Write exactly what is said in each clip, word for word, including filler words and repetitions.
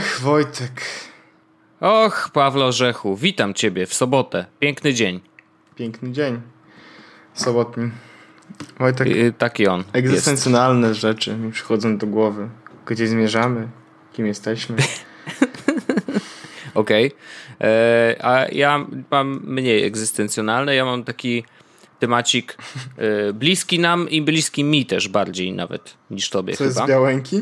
Och, Wojtek. Och, Pawle Orzechu, witam ciebie w sobotę. Piękny dzień. Piękny dzień. Sobotni. Wojtek. Yy, taki on. Egzystencjonalne jest. rzeczy mi przychodzą do głowy. Gdzie zmierzamy? Kim jesteśmy? Okej. Okay. A ja mam mniej egzystencjonalne. Ja mam taki temacik yy, bliski nam i bliski mi też bardziej nawet niż tobie. Co chyba. jest Białęki?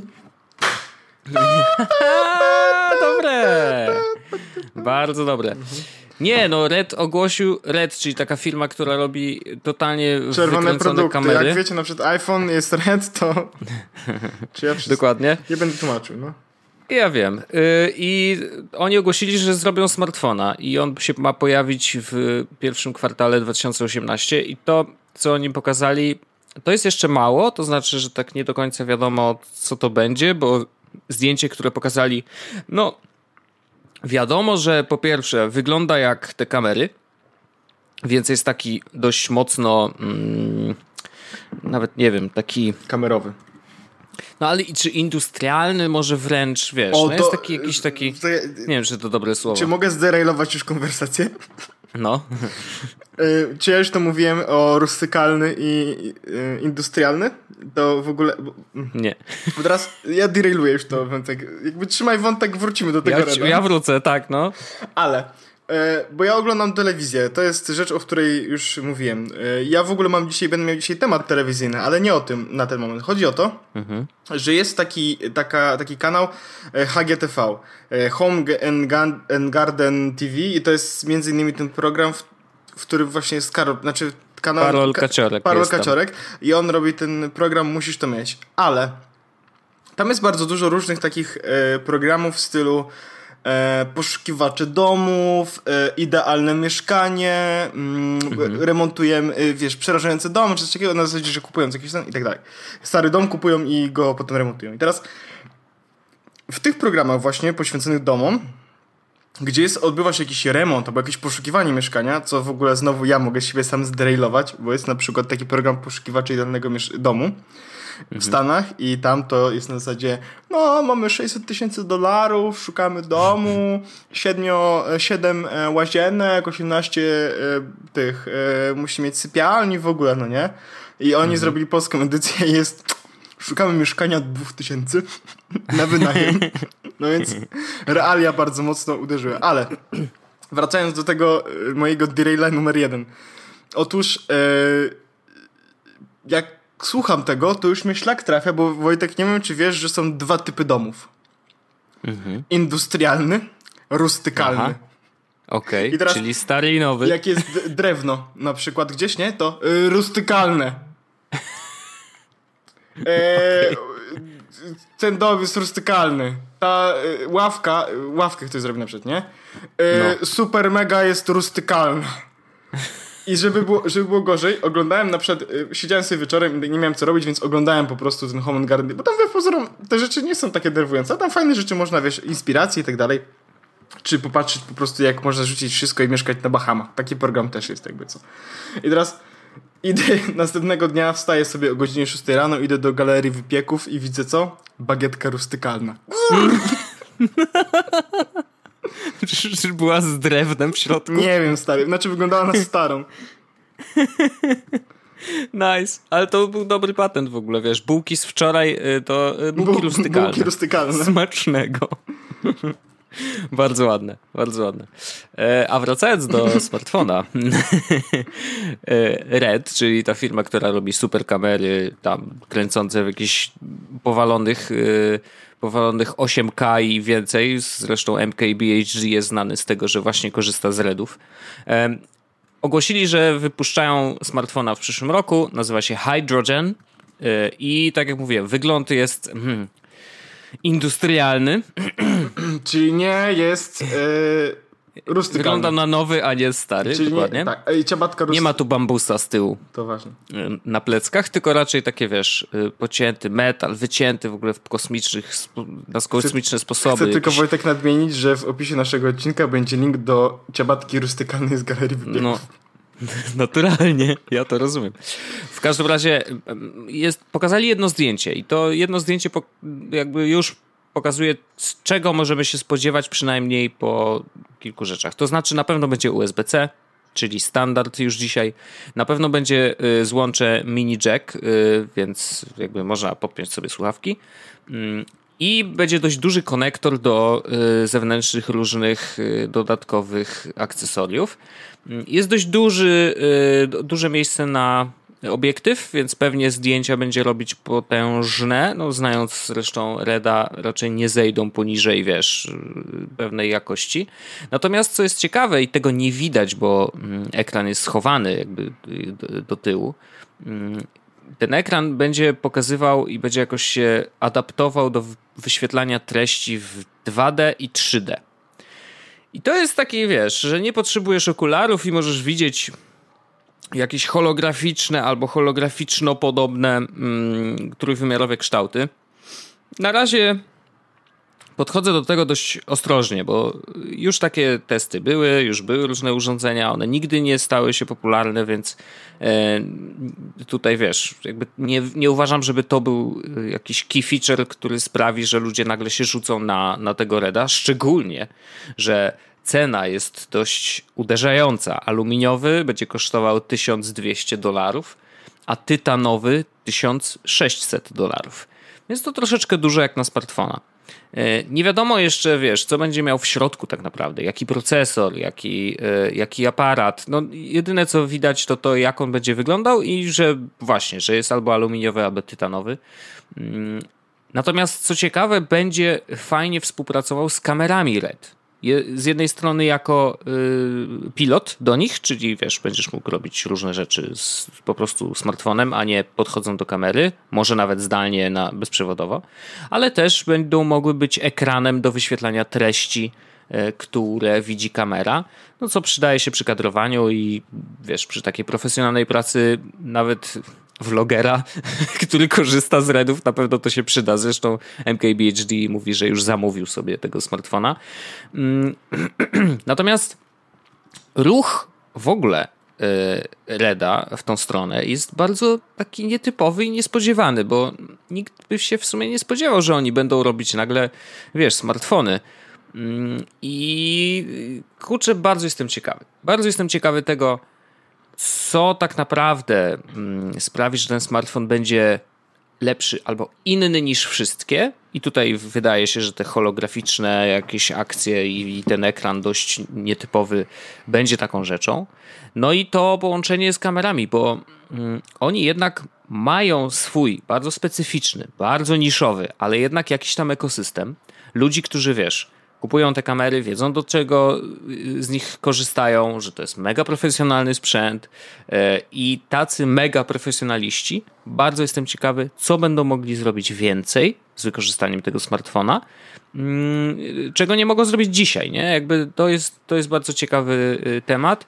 Dobre. Bardzo dobre. Nie, no Red ogłosił, Red, czyli taka firma, która robi totalnie czerwone produkty. Kamery. Jak wiecie, na przykład iPhone jest Red, to... Czy ja wszystko... Dokładnie. Nie będę tłumaczył, no. Ja wiem. Yy, I oni ogłosili, że zrobią smartfona i on się ma pojawić w pierwszym kwartale dwa tysiące osiemnastego i to, co oni pokazali, to jest jeszcze mało, to znaczy, że tak nie do końca wiadomo, co to będzie, bo zdjęcie, które pokazali, no wiadomo, że po pierwsze wygląda jak te kamery, więc jest taki dość mocno mm, nawet nie wiem, taki... Kamerowy. No ale czy industrialny może wręcz, wiesz, o, no to, jest taki jakiś taki, ja, nie wiem, czy to dobre słowo. Czy mogę zderailować już konwersację? No. y, czy ja już to mówiłem o rustykalny i y, industrialny? To w ogóle... Bo, nie. Bo teraz ja derailuję już to wątek. Jakby trzymaj wątek, wrócimy do tego. Ja, ja wrócę, tak, no. Ale... Bo ja oglądam telewizję, to jest rzecz, o której już mówiłem. Ja w ogóle mam dzisiaj, będę miał dzisiaj temat telewizyjny, ale nie o tym na ten moment. Chodzi o to, mhm. że jest taki, taka, taki kanał H G T V, Home and Garden T V i to jest między innymi ten program, w, w którym właśnie jest Karol, znaczy kanał... Karol Kaczorek. Karol Kaczorek i on robi ten program Musisz to mieć, ale tam jest bardzo dużo różnych takich e, programów w stylu E, poszukiwacze domów, e, idealne mieszkanie, mm, mhm. remontujemy, e, wiesz, przerażające domy, czy coś takiego, na zasadzie, że kupują jakiś ten i tak dalej. Stary dom kupują i go potem remontują. I teraz w tych programach właśnie poświęconych domom, gdzie jest, odbywa się jakiś remont albo jakieś poszukiwanie mieszkania, co w ogóle znowu ja mogę siebie sam zderailować, bo jest na przykład taki program poszukiwaczy idealnego miesz- domu w Stanach i tam to jest na zasadzie no mamy sześćset tysięcy dolarów, szukamy domu, siedmio, siedem łazienek, osiemnaście e, tych e, musi mieć sypialni w ogóle, no nie? I oni mhm. zrobili polską edycję i jest szukamy mieszkania od dwóch tysięcy na wynajem. No więc realia bardzo mocno uderzyły. Ale wracając do tego mojego deraila numer jeden. Otóż e, jak słucham tego, to już mnie szlak trafia, bo Wojtek, nie wiem, czy wiesz, że są dwa typy domów. Mhm. Industrialny, rustykalny. Okej, okay, czyli stary i nowy. Jak jest d- drewno na przykład gdzieś, nie? To y, rustykalne. E, okay. Ten dom jest rustykalny. Ta y, ławka, y, ławkę ktoś zrobi na przykład, nie? Y, no. Super mega jest rustykalna. I żeby było, żeby było gorzej, oglądałem na przykład, y, siedziałem sobie wieczorem i nie miałem co robić, więc oglądałem po prostu ten Home and Garden, bo tam we pozorom te rzeczy nie są takie denerwujące, a tam fajne rzeczy można, wiesz, inspiracje i tak dalej. Czy popatrzeć po prostu, jak można rzucić wszystko i mieszkać na Bahamach. Taki program też jest, jakby co. I teraz idę, następnego dnia wstaję sobie o godzinie szóstej rano, idę do galerii wypieków i widzę co? Bagietka rustykalna. Czy była z drewnem w środku? Nie wiem, stary. Znaczy wyglądała na starą. Nice. Ale to był dobry patent w ogóle, wiesz. Bułki z wczoraj to bułki Bu- rustykalne. Bułki rustykalne. Smacznego. Bardzo ładne, bardzo ładne. E, a wracając do smartfona. e, Red, czyli ta firma, która robi super kamery, tam kręcące w jakichś powalonych, e, powalonych osiem K i więcej. Zresztą M K B H G jest znany z tego, że właśnie korzysta z Redów. E, ogłosili, że wypuszczają smartfona w przyszłym roku. Nazywa się Hydrogen. E, I tak jak mówiłem, wygląd jest... Hmm, industrialny. Czyli nie jest yy, rustykalny. Wygląda na nowy, a nie stary. Czyli dokładnie. Nie, tak. Ej, ciabatka rusty... nie ma tu bambusa z tyłu. To ważne. Na pleckach, tylko raczej takie, wiesz, pocięty metal, wycięty w ogóle w kosmicznych, na kosmiczne chcę, sposoby. Chcę jakieś... tylko, Wojtek, nadmienić, że w opisie naszego odcinka będzie link do ciabatki rustykalnej z galerii wypieków. No. Naturalnie, ja to rozumiem. W każdym razie jest, pokazali jedno zdjęcie i to jedno zdjęcie jakby już pokazuje, z czego możemy się spodziewać przynajmniej po kilku rzeczach. To znaczy na pewno będzie U S B C, czyli standard już dzisiaj. Na pewno będzie y, złącze mini jack, y, więc jakby można podpiąć sobie słuchawki. Y, I będzie dość duży konektor do y, zewnętrznych różnych y, dodatkowych akcesoriów. Y, jest dość duży, y, duże miejsce na obiektyw, więc pewnie zdjęcia będzie robić potężne. No, znając zresztą Reda, raczej nie zejdą poniżej, wiesz, pewnej jakości. Natomiast co jest ciekawe i tego nie widać, bo mm, ekran jest schowany jakby do, do tyłu. Mm, ten ekran będzie pokazywał i będzie jakoś się adaptował do wyświetlania treści w dwa D i trzy D. I to jest taki, wiesz, że nie potrzebujesz okularów i możesz widzieć jakieś holograficzne albo holograficzno podobne mm, trójwymiarowe kształty. Na razie podchodzę do tego dość ostrożnie, bo już takie testy były, już były różne urządzenia, one nigdy nie stały się popularne, więc e, tutaj wiesz, jakby nie, nie uważam, żeby to był jakiś key feature, który sprawi, że ludzie nagle się rzucą na, na tego Reda, szczególnie, że cena jest dość uderzająca. Aluminiowy będzie kosztował tysiąc dwieście dolarów, a tytanowy tysiąc sześćset dolarów. Więc to troszeczkę dużo jak na smartfona. Nie wiadomo jeszcze, wiesz, co będzie miał w środku tak naprawdę, jaki procesor, jaki, jaki aparat. No, jedyne co widać to to, jak on będzie wyglądał i że właśnie, że jest albo aluminiowy, albo tytanowy. Natomiast co ciekawe, będzie fajnie współpracował z kamerami Red. Z jednej strony jako y, pilot do nich, czyli wiesz, będziesz mógł robić różne rzeczy z po prostu smartfonem, a nie podchodząc do kamery, może nawet zdalnie na, bezprzewodowo, ale też będą mogły być ekranem do wyświetlania treści, y, które widzi kamera, no co przydaje się przy kadrowaniu i wiesz, przy takiej profesjonalnej pracy nawet vlogera, który korzysta z Redów, na pewno to się przyda. Zresztą M K B H D mówi, że już zamówił sobie tego smartfona. Natomiast ruch w ogóle Reda w tą stronę jest bardzo taki nietypowy i niespodziewany, bo nikt by się w sumie nie spodziewał, że oni będą robić nagle, wiesz, smartfony. I kurczę, bardzo jestem ciekawy. Bardzo jestem ciekawy tego, co tak naprawdę sprawi, że ten smartfon będzie lepszy albo inny niż wszystkie. I tutaj wydaje się, że te holograficzne jakieś akcje i ten ekran dość nietypowy będzie taką rzeczą. No i to połączenie z kamerami, bo oni jednak mają swój bardzo specyficzny, bardzo niszowy, ale jednak jakiś tam ekosystem ludzi, którzy wiesz, kupują te kamery, wiedzą do czego z nich korzystają, że to jest mega profesjonalny sprzęt i tacy mega profesjonaliści, bardzo jestem ciekawy, co będą mogli zrobić więcej z wykorzystaniem tego smartfona, czego nie mogą zrobić dzisiaj, nie? Jakby to jest, to jest bardzo ciekawy temat.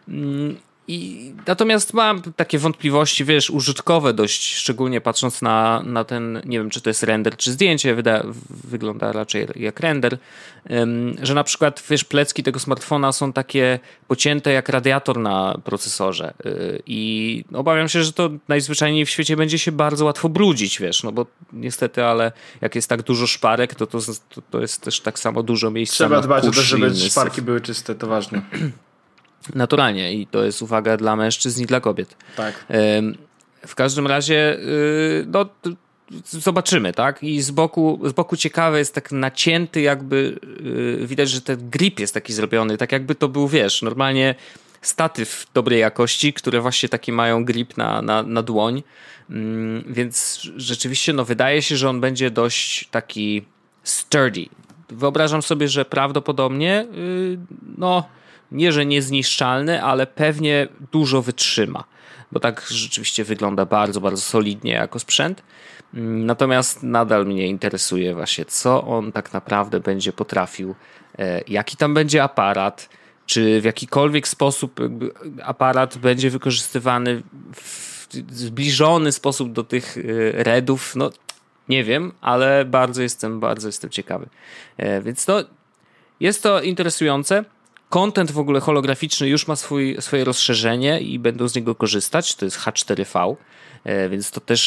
I natomiast mam takie wątpliwości, wiesz, użytkowe dość, szczególnie patrząc na, na ten, nie wiem, czy to jest render, czy zdjęcie, wyda, wygląda raczej jak render, um, że na przykład, wiesz, plecki tego smartfona są takie pocięte jak radiator na procesorze yy, i obawiam się, że to najzwyczajniej w świecie będzie się bardzo łatwo brudzić, wiesz, no bo niestety, ale jak jest tak dużo szparek, to to, to, to jest też tak samo dużo miejsca Trzeba na dbać o to, żeby syf. szparki były czyste, to ważne. Naturalnie i to jest uwaga dla mężczyzn i dla kobiet. Tak. W każdym razie no, zobaczymy, tak? I z boku, z boku ciekawe jest tak nacięty jakby, widać, że ten grip jest taki zrobiony, tak jakby to był, wiesz, normalnie statyw dobrej jakości, które właśnie taki mają grip na, na, na dłoń, więc rzeczywiście no, wydaje się, że on będzie dość taki sturdy. Wyobrażam sobie, że prawdopodobnie no nie, że niezniszczalny, ale pewnie dużo wytrzyma, bo tak rzeczywiście wygląda bardzo, bardzo solidnie jako sprzęt. Natomiast nadal mnie interesuje właśnie, co on tak naprawdę będzie potrafił, jaki tam będzie aparat, czy w jakikolwiek sposób aparat będzie wykorzystywany w zbliżony sposób do tych Redów, no nie wiem, ale bardzo jestem, bardzo jestem ciekawy. Więc to jest to interesujące. Content w ogóle holograficzny już ma swój, swoje rozszerzenie i będą z niego korzystać. To jest H cztery V, więc to też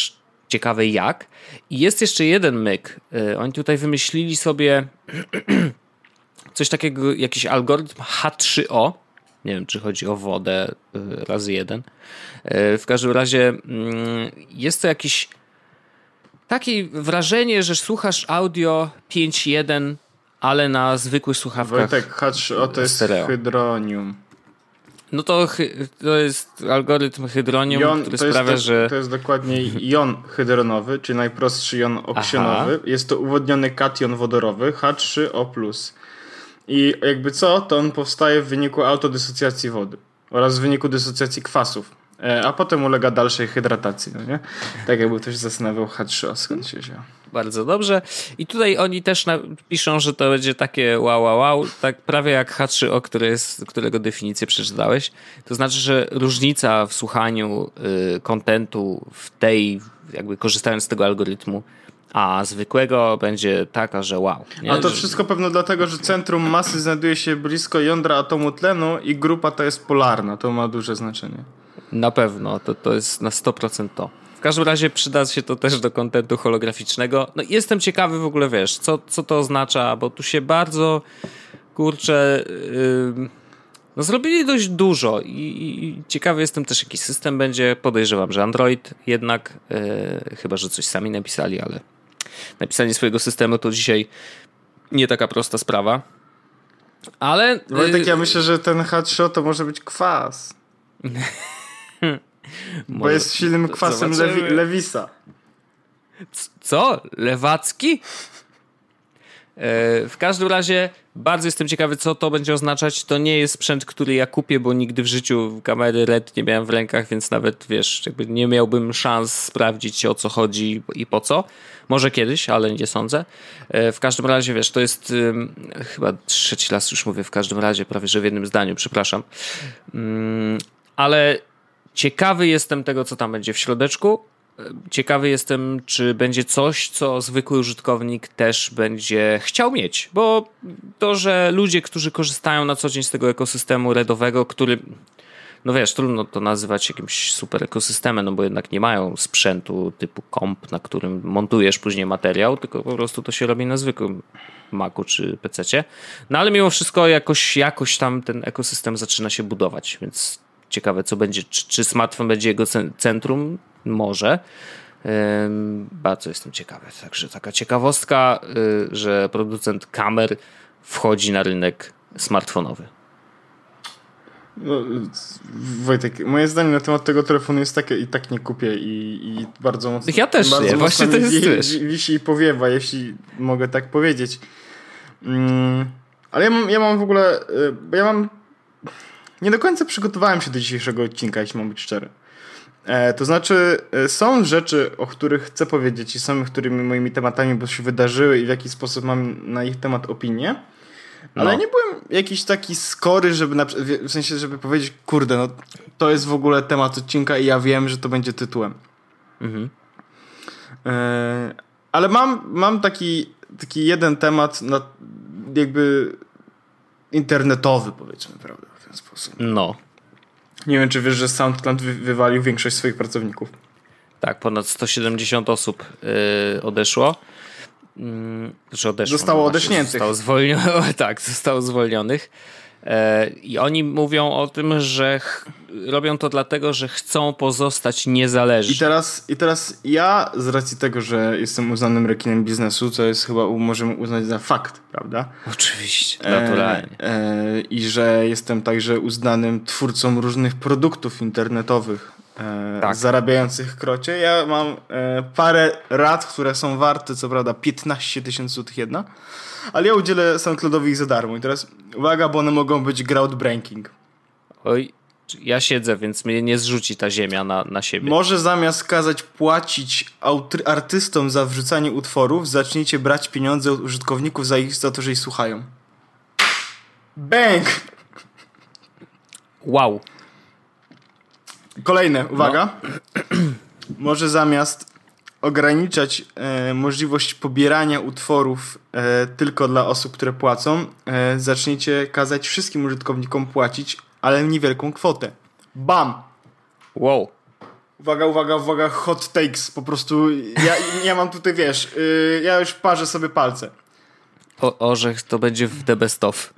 ciekawe jak. I jest jeszcze jeden myk. Oni tutaj wymyślili sobie coś takiego, jakiś algorytm H trzy O. Nie wiem, czy chodzi o wodę razy jeden. W każdym razie jest to jakiś takie wrażenie, że słuchasz audio pięć jeden, ale na zwykłych słuchawkach. Wojtek, H trzy O to jest stereo. Hydronium. No to, to jest algorytm hydronium, jon, który sprawia, jest, że... To jest dokładnie jon hydronowy, czyli najprostszy jon oksjonowy. Aha. Jest to uwodniony kation wodorowy H trzy O plus. I jakby co, to on powstaje w wyniku autodysocjacji wody oraz w wyniku dysocjacji kwasów, a potem ulega dalszej hydratacji, no nie? Tak jakby ktoś zastanawiał H trzy O, skąd się wziął. Bardzo dobrze. I tutaj oni też piszą, że to będzie takie wow, wow, wow, tak prawie jak H trzy O, który jest, którego definicję przeczytałeś. To znaczy, że różnica w słuchaniu kontentu y, w tej, jakby korzystając z tego algorytmu, a zwykłego będzie taka, że wow. Nie? A to wszystko pewno dlatego, że centrum masy znajduje się blisko jądra atomu tlenu i grupa ta jest polarna. To ma duże znaczenie. Na pewno, to, to jest na sto procent to. W każdym razie przyda się to też do kontentu holograficznego. No jestem ciekawy w ogóle, wiesz, co, co to oznacza, bo tu się bardzo, kurczę, yy, no zrobili dość dużo i, i ciekawy jestem też, jaki system będzie. Podejrzewam, że Android jednak, yy, chyba, że coś sami napisali, ale napisanie swojego systemu to dzisiaj nie taka prosta sprawa. Ale... Wojtek, ja myślę, że ten H trzy O to może być kwas. Bo jest silnym kwasem Lewi- Lewisa. Co? Lewacki? W każdym razie bardzo jestem ciekawy, co to będzie oznaczać. To nie jest sprzęt, który ja kupię, bo nigdy w życiu kamery R E D nie miałem w rękach, więc nawet, wiesz, jakby nie miałbym szans sprawdzić, o co chodzi i po co. Może kiedyś, ale nie sądzę. W każdym razie, wiesz, to jest um, chyba trzeci raz już mówię w każdym razie, prawie że w jednym zdaniu, przepraszam. Um, ale ciekawy jestem tego, co tam będzie w środeczku. Ciekawy jestem, czy będzie coś, co zwykły użytkownik też będzie chciał mieć, bo to, że ludzie, którzy korzystają na co dzień z tego ekosystemu redowego, który, no wiesz, trudno to nazywać jakimś super ekosystemem, no bo jednak nie mają sprzętu typu komp, na którym montujesz później materiał, tylko po prostu to się robi na zwykłym Macu czy pececie. No ale mimo wszystko jakoś, jakoś tam ten ekosystem zaczyna się budować, więc ciekawe, co będzie, czy, czy smartfon będzie jego centrum? Może. Ym, bardzo jestem ciekawy. Także taka ciekawostka, y, że producent kamer wchodzi na rynek smartfonowy. No, Wojtek, moje zdanie na temat tego telefonu jest takie, i tak nie kupię i, i bardzo mocno... Ja też bardzo nie, właśnie to jest wi- wi- wisi i powiewa, jeśli mogę tak powiedzieć. Mm, ale ja mam, ja mam w ogóle... Y, ja mam... Nie do końca przygotowałem się do dzisiejszego odcinka, jeśli mam być szczery. E, to znaczy, e, są rzeczy, o których chcę powiedzieć i są którymi moimi tematami, bo się wydarzyły i w jaki sposób mam na ich temat opinię, ale no. nie byłem jakiś taki skory, żeby na, w sensie, żeby powiedzieć, kurde, no to jest w ogóle temat odcinka i ja wiem, że to będzie tytułem. Mhm. E, ale mam, mam taki, taki jeden temat na, jakby internetowy, powiedzmy, prawda, w ten sposób. No. Nie wiem, czy wiesz, że SoundCloud wy- wywalił większość swoich pracowników. Tak, ponad sto siedemdziesiąt osób yy, odeszło. Yy, odeszło. Zostało no odeszniętych. Zostało zwolnionych. Tak, zostało zwolnionych. Yy, I oni mówią o tym, że ch- robią to dlatego, że chcą pozostać niezależni. I teraz, I teraz ja, z racji tego, że jestem uznanym rekinem biznesu, co jest chyba, możemy uznać za fakt, prawda? Oczywiście, naturalnie. E, e, I że jestem także uznanym twórcą różnych produktów internetowych e, tak. zarabiających krocie. Ja mam e, parę rad, które są warte, co prawda, piętnaście tysięcy złotych jedna, ale ja udzielę SoundCloudowi ich za darmo. I teraz uwaga, bo one mogą być groundbreaking. Oj, ja siedzę, więc mnie nie zrzuci ta ziemia na, na siebie. Może zamiast kazać płacić autry- artystom za wrzucanie utworów, zacznijcie brać pieniądze od użytkowników za, ich, za to, że ich słuchają. Bang! Wow. Kolejne, uwaga. No. Może zamiast ograniczać e, możliwość pobierania utworów e, tylko dla osób, które płacą, e, zacznijcie kazać wszystkim użytkownikom płacić, ale niewielką kwotę. Bam! Wow. Uwaga, uwaga, uwaga, hot takes. Po prostu ja, ja mam tutaj, wiesz, yy, ja już parzę sobie palce. O, orzech to będzie w The Best Of.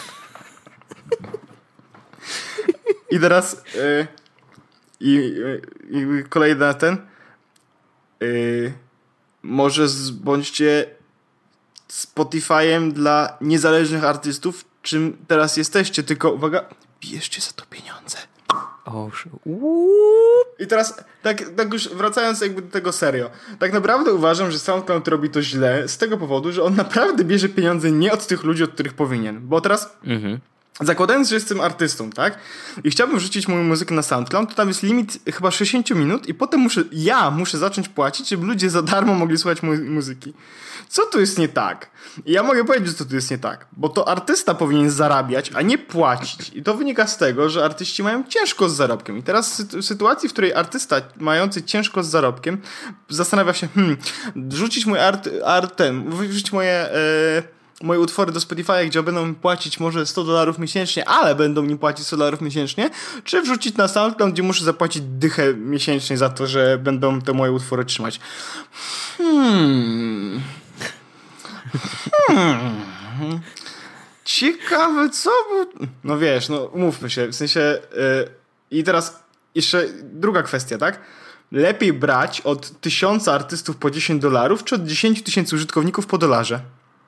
I teraz yy, i, i kolejny ten yy, może z, bądźcie Spotify'em dla niezależnych artystów, czym teraz jesteście, tylko uwaga, bierzcie za to pieniądze. O, I teraz, tak, tak już wracając jakby do tego serio, tak naprawdę uważam, że SoundCloud robi to źle z tego powodu, że on naprawdę bierze pieniądze nie od tych ludzi, od których powinien. Bo teraz, mhm. zakładając, że jestem artystą, tak? I chciałbym wrzucić moją muzykę na SoundCloud, to tam jest limit chyba sześćdziesiąt minut i potem muszę, ja muszę zacząć płacić, żeby ludzie za darmo mogli słuchać mojej muzyki. Co tu jest nie tak? I ja mogę powiedzieć, co tu jest nie tak. Bo to artysta powinien zarabiać, a nie płacić. I to wynika z tego, że artyści mają ciężko z zarobkiem. I teraz w sytuacji, w której artysta mający ciężko z zarobkiem zastanawia się, hmm, wrzucić mój art, artem, wrzucić moje... E, moje utwory do Spotify'a, gdzie będą mi płacić może sto dolarów miesięcznie, ale będą mi płacić sto dolarów miesięcznie, czy wrzucić na SoundCloud, gdzie muszę zapłacić dychę miesięcznie za to, że będą te moje utwory trzymać. Hmm... Hmm. Ciekawe, co by... No wiesz, no umówmy się, w sensie... Yy, I teraz jeszcze druga kwestia, tak? Lepiej brać od tysiąca artystów po dziesięć dolarów, czy od dziesięć tysięcy użytkowników po dolarze?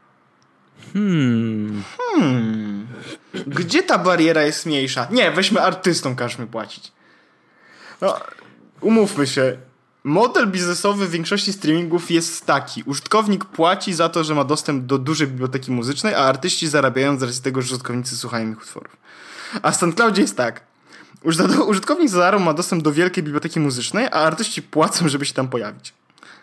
Hmm. Hmm. Gdzie ta bariera jest mniejsza? Nie, weźmy artystom, każmy płacić. No, umówmy się. Model biznesowy w większości streamingów jest taki. Użytkownik płaci za to, że ma dostęp do dużej biblioteki muzycznej, a artyści zarabiają z racji tego, że użytkownicy słuchają ich utworów. A w SoundCloudzie jest tak. Użytkownik za darmo ma dostęp do wielkiej biblioteki muzycznej, a artyści płacą, żeby się tam pojawić.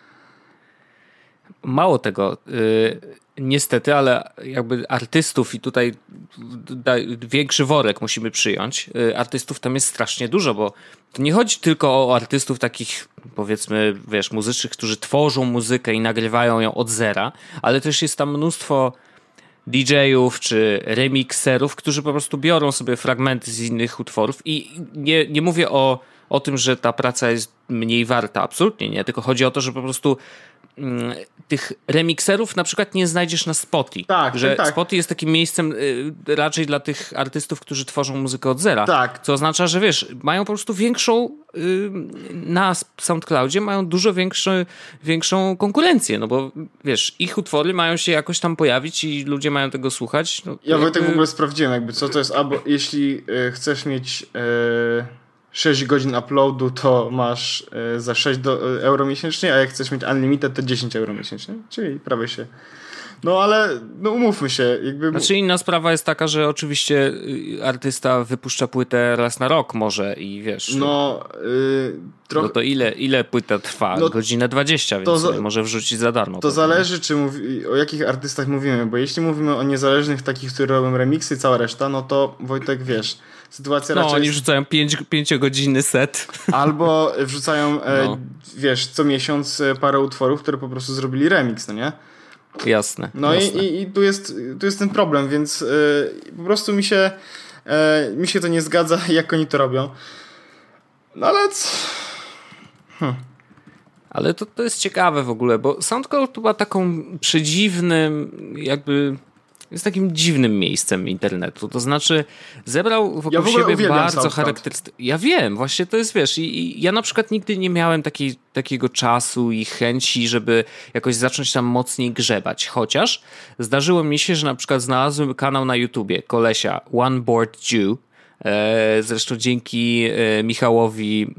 Mało tego, yy, niestety, ale jakby artystów i tutaj da, większy worek musimy przyjąć. Yy, artystów tam jest strasznie dużo, bo to nie chodzi tylko o artystów takich, powiedzmy, wiesz, muzycznych, którzy tworzą muzykę i nagrywają ją od zera, ale też jest tam mnóstwo D J-ów czy remixerów, którzy po prostu biorą sobie fragmenty z innych utworów i nie, nie mówię o, o tym, że ta praca jest mniej warta, absolutnie nie, tylko chodzi o to, że po prostu mm, tych remixerów na przykład nie znajdziesz na Spotify. Tak, że tak. Spotify jest takim miejscem y, raczej dla tych artystów, którzy tworzą muzykę od zera. Tak. Co oznacza, że wiesz, mają po prostu większą y, na SoundCloudzie mają dużo większy, większą konkurencję, no bo wiesz, ich utwory mają się jakoś tam pojawić i ludzie mają tego słuchać. No, ja jakby... w ogóle sprawdziłem jakby co to jest, albo jeśli y, chcesz mieć y, sześć godzin uploadu, to masz y, za sześć do, y, euro miesięcznie, a jak chcesz mieć unlimited, to dziesięć euro miesięcznie, czyli prawie się. No ale no umówmy się. Jakby... Znaczy inna sprawa jest taka, że oczywiście artysta wypuszcza płytę raz na rok może i wiesz... No, yy, trochę... no to ile, ile płyta trwa? No, godzinę dwadzieścia, więc to za... może wrzucić za darmo. To pewnie. zależy, czy mówi... o jakich artystach mówimy, bo jeśli mówimy o niezależnych takich, które robią remiksy, cała reszta, no to Wojtek, wiesz, sytuacja no, raczej... No, oni wrzucają pięć, pięciogodzinny set. Albo wrzucają, e, no. wiesz, co miesiąc parę utworów, które po prostu zrobili remix, no nie? Jasne. No jasne. I, i, i tu, jest, tu jest ten problem, więc yy, po prostu mi się yy, mi się to nie zgadza, jak oni to robią. No ale... C... Hm. Ale to, to jest ciekawe w ogóle, bo SoundCloud była taką przedziwnym, jakby... jest takim dziwnym miejscem internetu. To znaczy zebrał wokół ja w siebie bardzo charakterystyczne... Ja wiem, właśnie to jest, wiesz, i, i ja na przykład nigdy nie miałem takiej, takiego czasu i chęci, żeby jakoś zacząć tam mocniej grzebać. Chociaż zdarzyło mi się, że na przykład znalazłem kanał na YouTubie kolesia One Bored Jew. Zresztą dzięki Michałowi,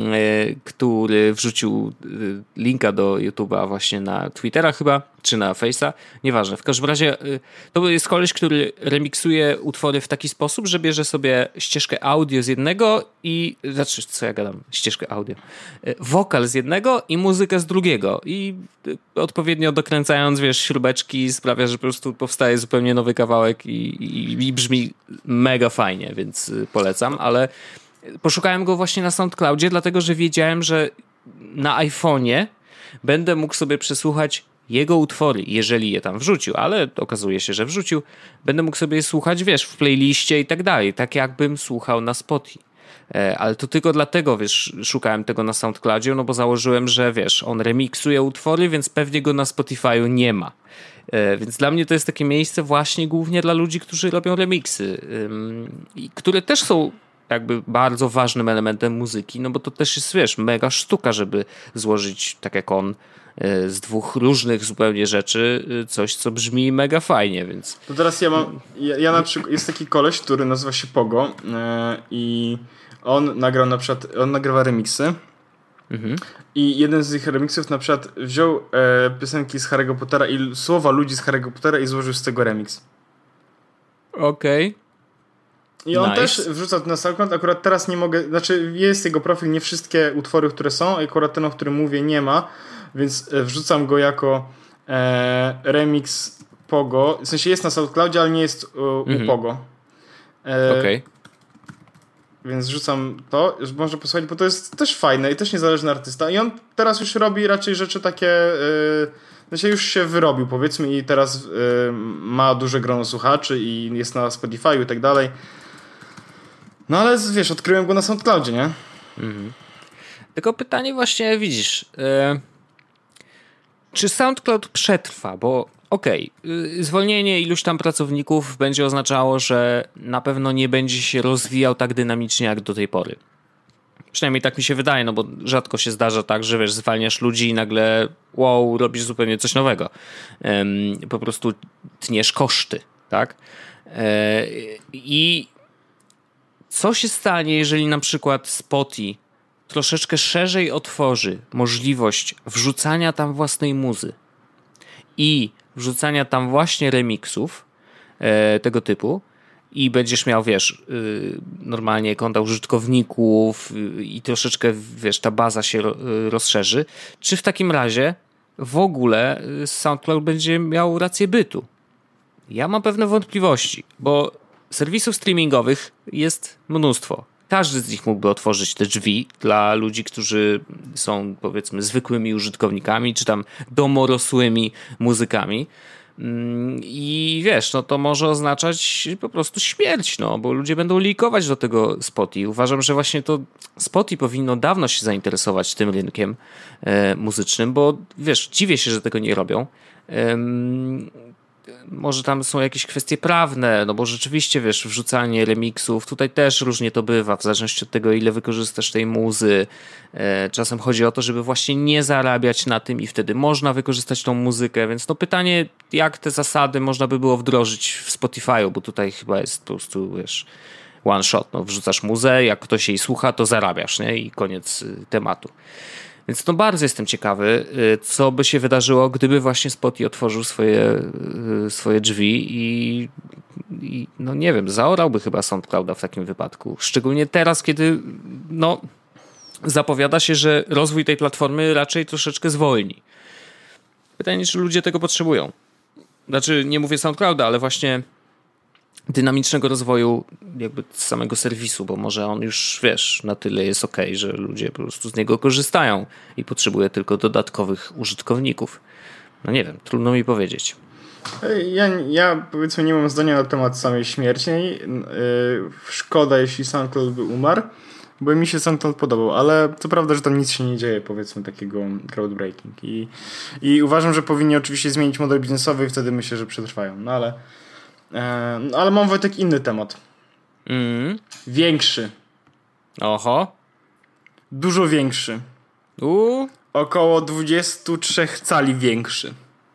który wrzucił linka do YouTube'a właśnie na Twittera chyba, czy na Face'a, nieważne. W każdym razie to jest koleś, który remiksuje utwory w taki sposób, że bierze sobie ścieżkę audio z jednego i, znaczy co ja gadam, ścieżkę audio, wokal z jednego i muzykę z drugiego i odpowiednio dokręcając, wiesz, śrubeczki sprawia, że po prostu powstaje zupełnie nowy kawałek i, i, i brzmi mega fajnie, więc polecam, ale poszukałem go właśnie na SoundCloudzie, dlatego, że wiedziałem, że na iPhone'ie będę mógł sobie przesłuchać jego utwory, jeżeli je tam wrzucił, ale okazuje się, że wrzucił, będę mógł sobie je słuchać, wiesz, w playliście i tak dalej, tak jakbym słuchał na Spotify. Ale to tylko dlatego, wiesz, szukałem tego na SoundCloudzie, no bo założyłem, że wiesz, on remiksuje utwory, więc pewnie go na Spotify'u nie ma. Więc dla mnie to jest takie miejsce właśnie głównie dla ludzi, którzy robią remiksy, które też są jakby bardzo ważnym elementem muzyki, no bo to też jest, wiesz, mega sztuka, żeby złożyć, tak jak on, z dwóch różnych zupełnie rzeczy coś, co brzmi mega fajnie, więc... To teraz ja mam, ja, ja na przykład, jest taki koleś, który nazywa się Pogo yy, i on nagrał na przykład, on nagrywa remiksy mhm. i jeden z ich remiksów na przykład wziął e, piosenki z Harry'ego Pottera i słowa ludzi z Harry'ego Pottera i złożył z tego remix. Okej. Okay. I on nice. Też wrzuca to na SoundCloud, akurat teraz nie mogę, znaczy jest jego profil, nie wszystkie utwory, które są, akurat ten, o którym mówię, nie ma, więc wrzucam go jako e, remix Pogo, w sensie jest na SoundCloudzie, ale nie jest u, mm-hmm. u Pogo. E, Okej. Okay. Więc rzucam to, można posłuchać, bo to jest też fajne i też niezależny artysta i on teraz już robi raczej rzeczy takie, yy, znaczy już się wyrobił powiedzmy i teraz yy, ma duże grono słuchaczy i jest na Spotify'u i tak dalej. No ale wiesz, odkryłem go na SoundCloudzie, nie? Mhm. Tylko pytanie właśnie, widzisz, yy, czy SoundCloud przetrwa, bo okej, okay, zwolnienie iluś tam pracowników będzie oznaczało, że na pewno nie będzie się rozwijał tak dynamicznie jak do tej pory. Przynajmniej tak mi się wydaje, no bo rzadko się zdarza tak, że wiesz, zwalniasz ludzi i nagle wow, robisz zupełnie coś nowego. Um, po prostu tniesz koszty, tak? E, I co się stanie, jeżeli na przykład Spotify troszeczkę szerzej otworzy możliwość wrzucania tam własnej muzy i wrzucania tam właśnie remiksów e, tego typu i będziesz miał, wiesz, y, normalnie konta użytkowników y, i troszeczkę, wiesz, ta baza się ro, y, rozszerzy. Czy w takim razie w ogóle SoundCloud będzie miał rację bytu? Ja mam pewne wątpliwości, bo serwisów streamingowych jest mnóstwo. Każdy z nich mógłby otworzyć te drzwi dla ludzi, którzy są, powiedzmy, zwykłymi użytkownikami, czy tam domorosłymi muzykami. I wiesz, no to może oznaczać po prostu śmierć, no, bo ludzie będą likować do tego Spotify. Uważam, że właśnie to Spotify powinno dawno się zainteresować tym rynkiem e, muzycznym, bo wiesz, dziwię się, że tego nie robią. Ehm, Może tam są jakieś kwestie prawne, no bo rzeczywiście, wiesz, wrzucanie remiksów, tutaj też różnie to bywa, w zależności od tego, ile wykorzystasz tej muzy. Czasem chodzi o to, żeby właśnie nie zarabiać na tym i wtedy można wykorzystać tą muzykę, więc no pytanie, jak te zasady można by było wdrożyć w Spotify'u, bo tutaj chyba jest po prostu, wiesz, one shot, no wrzucasz muzę, jak ktoś jej słucha, to zarabiasz, nie? I koniec tematu. Więc no bardzo jestem ciekawy, co by się wydarzyło, gdyby właśnie Spotify otworzył swoje, swoje drzwi i, i no nie wiem, zaorałby chyba SoundClouda w takim wypadku. Szczególnie teraz, kiedy no zapowiada się, że rozwój tej platformy raczej troszeczkę zwolni. Pytanie, czy ludzie tego potrzebują. Znaczy, nie mówię SoundClouda, ale właśnie dynamicznego rozwoju jakby samego serwisu, bo może on już, wiesz, na tyle jest okej, że ludzie po prostu z niego korzystają i potrzebuje tylko dodatkowych użytkowników. No nie wiem, trudno mi powiedzieć. Ja, ja powiedzmy nie mam zdania na temat samej śmierci. Yy, szkoda, jeśli SoundCloud by umarł, bo mi się SoundCloud podobał, ale to prawda, że tam nic się nie dzieje, powiedzmy, takiego crowdbreaking. I, i uważam, że powinni oczywiście zmienić model biznesowy i wtedy myślę, że przetrwają. No ale No, ale mam, Wojtek, inny temat. Mm. Większy. Oho. Dużo większy. U. Około dwadzieścia trzy cali większy.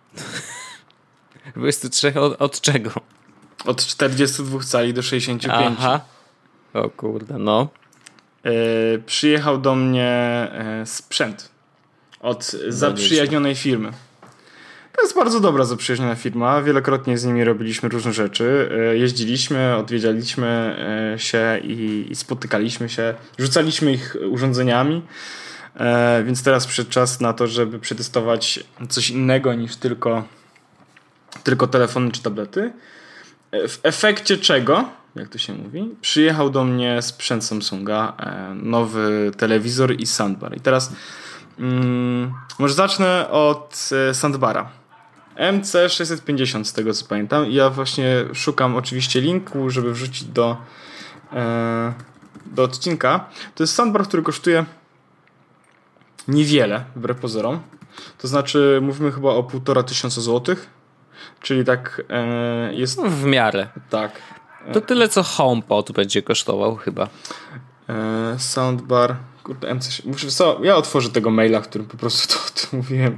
dwadzieścia trzy od, od czego? Od czterdzieści dwa cali do sześćdziesięciu pięciu. Aha. O kurde, no. Yy, przyjechał do mnie yy, sprzęt od zaprzyjaźnionej firmy. To jest bardzo dobra zaprzyjaźniona firma. Wielokrotnie z nimi robiliśmy różne rzeczy. Jeździliśmy, odwiedzaliśmy się i, i spotykaliśmy się. Rzucaliśmy ich urządzeniami. Więc teraz przyszedł czas na to, żeby przetestować coś innego niż tylko, tylko telefony czy tablety. W efekcie czego, jak to się mówi, przyjechał do mnie sprzęt Samsunga, nowy telewizor i soundbar. I teraz mm, może zacznę od soundbara. M C sześćset pięćdziesiąt, z tego co pamiętam. Ja właśnie szukam oczywiście linku, żeby wrzucić do, e, do odcinka, to jest soundbar, który kosztuje niewiele, wbrew pozorom. To znaczy, mówimy chyba o półtora tysiąca złotych, czyli tak e, jest... No, w miarę. Tak. To tyle, co HomePod będzie kosztował chyba. E, soundbar... Kurde, M C... Muszę, co? Ja otworzę tego maila, w którym po prostu to, to mówiłem.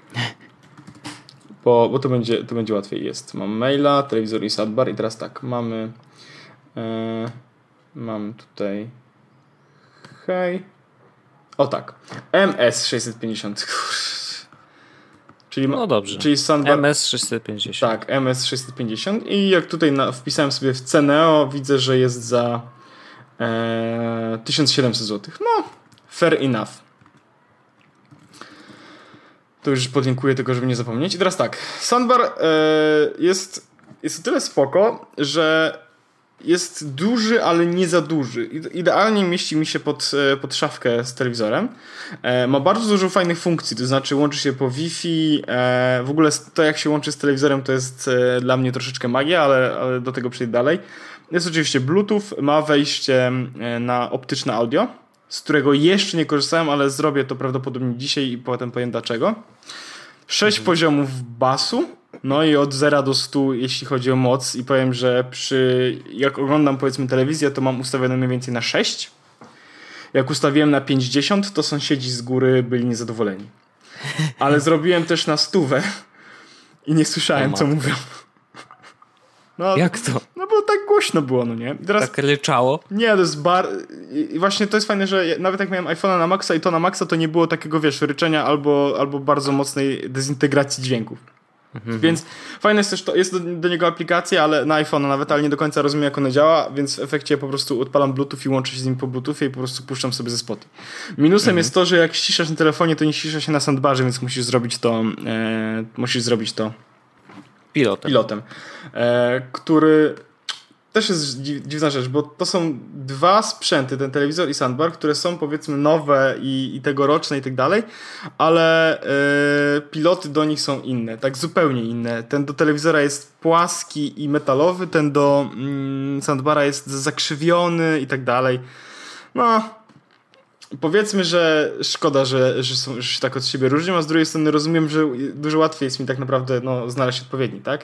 Bo, bo to, będzie, to będzie łatwiej. Jest. Mam maila, telewizor i soundbar i teraz tak, mamy e, mam tutaj hej o tak, M S sześćset pięćdziesiąt. Czyli, no dobrze. Czyli soundbar... M S sześćset pięćdziesiąt. Tak, M S sześćset pięćdziesiąt i jak tutaj na, wpisałem sobie w Ceneo, widzę, że jest za e, tysiąc siedemset złotych. No, fair enough. To już podlinkuję tylko, żeby nie zapomnieć. I teraz tak, soundbar e, jest, jest o tyle spoko, że jest duży, ale nie za duży. Idealnie mieści mi się pod, pod szafkę z telewizorem. E, ma bardzo dużo fajnych funkcji, to znaczy łączy się po Wi-Fi. E, w ogóle to, jak się łączy z telewizorem, to jest e, dla mnie troszeczkę magia, ale, ale do tego przejdę dalej. Jest oczywiście Bluetooth, ma wejście na optyczne audio, z którego jeszcze nie korzystałem, ale zrobię to prawdopodobnie dzisiaj i potem powiem dlaczego. Sześć mhm. poziomów basu, no i od zera do stu, jeśli chodzi o moc, i powiem, że przy jak oglądam powiedzmy telewizję, to mam ustawione mniej więcej na sześć. Jak ustawiłem na pięćdziesiąt, to sąsiedzi z góry byli niezadowoleni. Ale zrobiłem też na stówę i nie słyszałem, co mówią. No, jak to? No bo tak głośno było, no nie? Teraz, tak ryczało? Nie, to jest bar... I właśnie to jest fajne, że nawet jak miałem iPhone'a na maksa i to na maksa, to nie było takiego, wiesz, ryczenia albo, albo bardzo mocnej dezintegracji dźwięków. Mhm. Więc fajne jest też to, jest do, do niego aplikacja, ale na iPhone'a nawet, ale nie do końca rozumiem, jak ona działa, więc w efekcie po prostu odpalam Bluetooth i łączę się z nim po Bluetoothie i po prostu puszczam sobie ze spoty. Minusem mhm. jest to, że jak ściszasz na telefonie, to nie ścisza się na soundbarze, więc musisz zrobić to e, musisz zrobić to pilotem, pilotem e, który też jest dziwna rzecz, bo to są dwa sprzęty, ten telewizor i soundbar, które są powiedzmy nowe i, i tegoroczne i tak dalej, ale e, piloty do nich są inne, tak zupełnie inne. Ten do telewizora jest płaski i metalowy, ten do mm, soundbara jest zakrzywiony i tak dalej. No, powiedzmy, że szkoda, że, że, są, że się tak od siebie różnią, a z drugiej strony rozumiem, że dużo łatwiej jest mi tak naprawdę no, znaleźć odpowiedni, tak?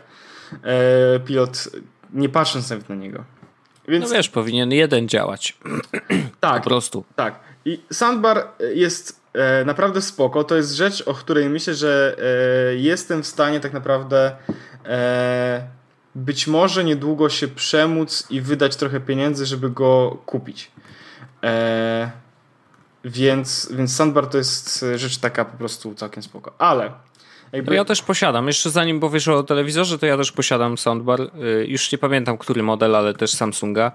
E, pilot, nie patrząc nawet na niego. Więc... No wiesz, powinien jeden działać. Tak. Po prostu. Tak. I soundbar jest e, naprawdę spoko. To jest rzecz, o której myślę, że e, jestem w stanie tak naprawdę e, być może niedługo się przemóc i wydać trochę pieniędzy, żeby go kupić. E, Więc, więc soundbar to jest rzecz taka po prostu całkiem spoko. Ale jakby... No ja też posiadam. Jeszcze zanim powiesz o telewizorze, to ja też posiadam soundbar. Już nie pamiętam, który model, ale też Samsunga.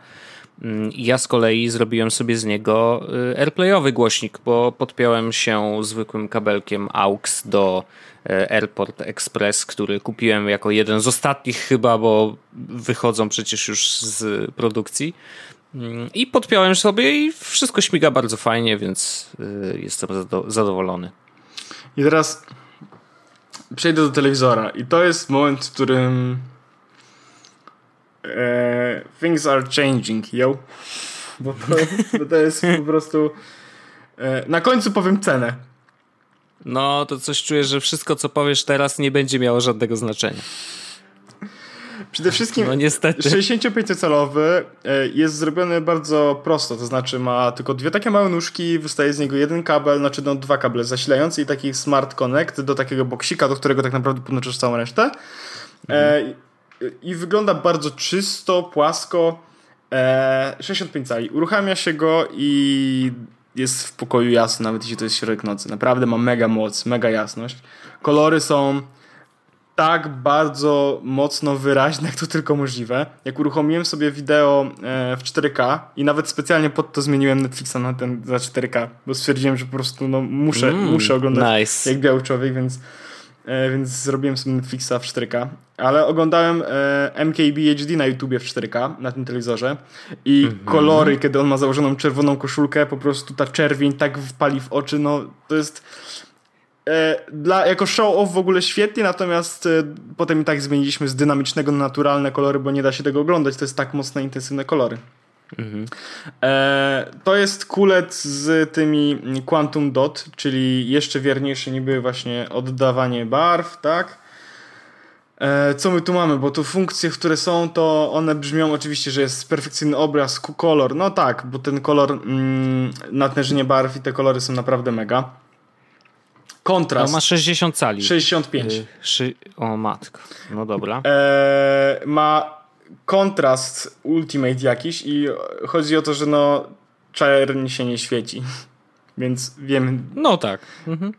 Ja z kolei zrobiłem sobie z niego AirPlayowy głośnik, bo podpiąłem się zwykłym kabelkiem A U X do AirPort Express, który kupiłem jako jeden z ostatnich chyba, bo wychodzą przecież już z produkcji. I podpiąłem sobie i wszystko śmiga bardzo fajnie, więc jestem zadowolony. I teraz przejdę do telewizora i to jest moment, w którym e, things are changing, yo. Bo to, bo to jest po prostu e, na końcu powiem cenę. No to coś czuję, że wszystko co powiesz teraz nie będzie miało żadnego znaczenia. Przede wszystkim no niestety. sześćdziesięciopięciocalowy jest zrobiony bardzo prosto, to znaczy ma tylko dwie takie małe nóżki, wystaje z niego jeden kabel, znaczy no dwa kable zasilające i taki smart connect do takiego boksika, do którego tak naprawdę podłączasz całą resztę. Mhm. E, I wygląda bardzo czysto, płasko. E, sześćdziesiąt pięć cali. Uruchamia się go i jest w pokoju jasno, nawet jeśli to jest środek nocy. Naprawdę ma mega moc, mega jasność. Kolory są tak bardzo mocno wyraźne, jak to tylko możliwe. Jak uruchomiłem sobie wideo e, w cztery K i nawet specjalnie pod to zmieniłem Netflixa na ten za cztery K, bo stwierdziłem, że po prostu no, muszę, mm, muszę oglądać nice. Jak biały człowiek, więc, e, więc zrobiłem sobie Netflixa w cztery K. Ale oglądałem e, M K B H D na YouTubie w cztery K, na tym telewizorze i mm-hmm. kolory, kiedy on ma założoną czerwoną koszulkę, po prostu ta czerwień tak wpali w oczy, no to jest... Dla, jako show off w ogóle świetnie, natomiast e, potem i tak zmieniliśmy z dynamicznego na naturalne kolory, bo nie da się tego oglądać, to jest tak mocne, intensywne kolory. Mhm. E, to jest kulet z tymi Quantum Dot, czyli jeszcze wierniejsze niby właśnie oddawanie barw, tak? E, co my tu mamy? Bo tu funkcje, które są, to one brzmią oczywiście, że jest perfekcyjny obraz, kolor. No tak, bo ten kolor, mm, natężenie barw i te kolory są naprawdę mega. Kontrast. To ma sześćdziesiąt cali. sześćdziesiąt pięć. Yy, szy... O matko. No dobra. E, ma kontrast ultimate jakiś i chodzi o to, że no czerń się nie świeci. Więc wiem. No tak. Mhm.